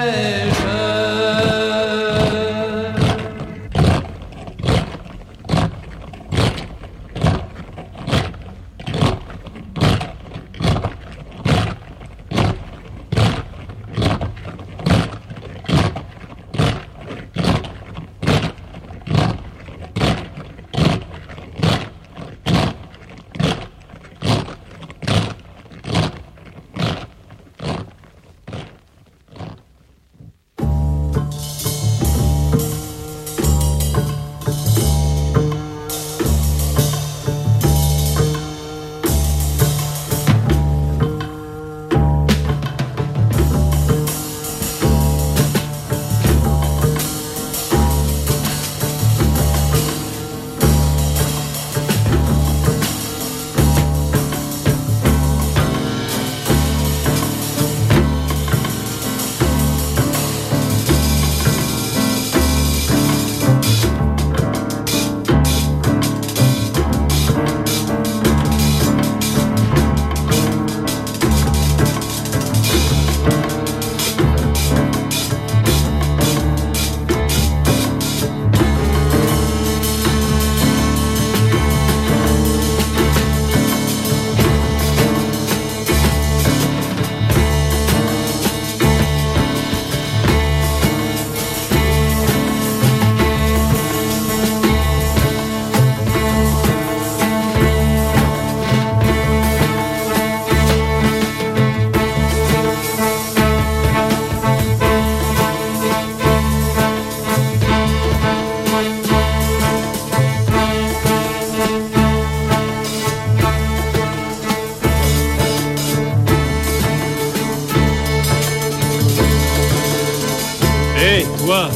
Toi,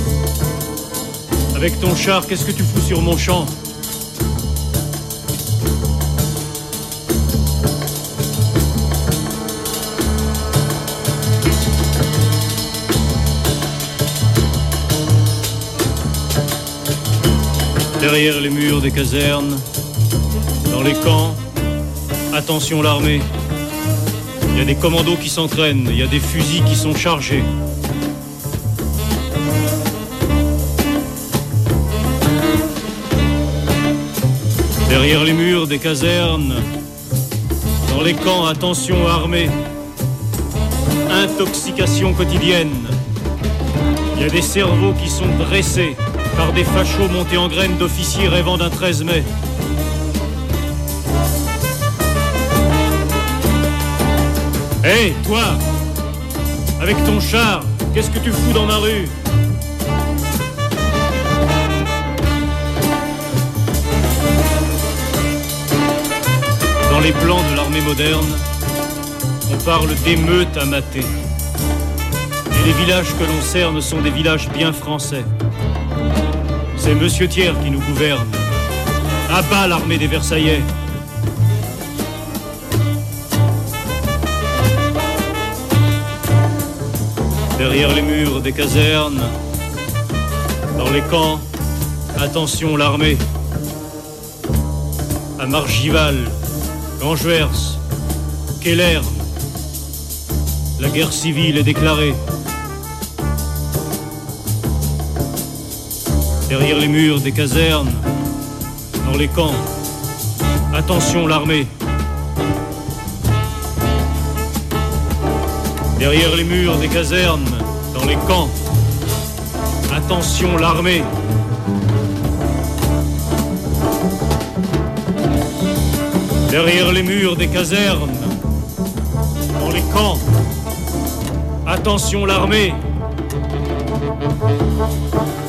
avec ton char, qu'est-ce que tu fous sur mon champ? Derrière les murs des casernes, dans les camps, attention l'armée. Il y a des commandos qui s'entraînent, il y a des fusils qui sont chargés. Derrière les murs des casernes, dans les camps, attention armée, intoxication quotidienne. Il y a des cerveaux qui sont dressés par des fachos montés en graines d'officiers rêvant d'un treize mai. Hé, hey, toi, avec ton char, qu'est-ce que tu fous dans ma rue? Dans les plans de l'armée moderne, on parle d'émeutes à mater. Et les villages que l'on cerne sont des villages bien français. C'est Monsieur Thiers qui nous gouverne. À bas l'armée des Versaillais. Derrière les murs des casernes, dans les camps, attention l'armée. À Margival, Ganjuers, Kellern, la guerre civile est déclarée. Derrière les murs des casernes, dans les camps, attention l'armée. Derrière les murs des casernes, dans les camps, attention l'armée. Derrière les murs des casernes, dans les camps, attention l'armée.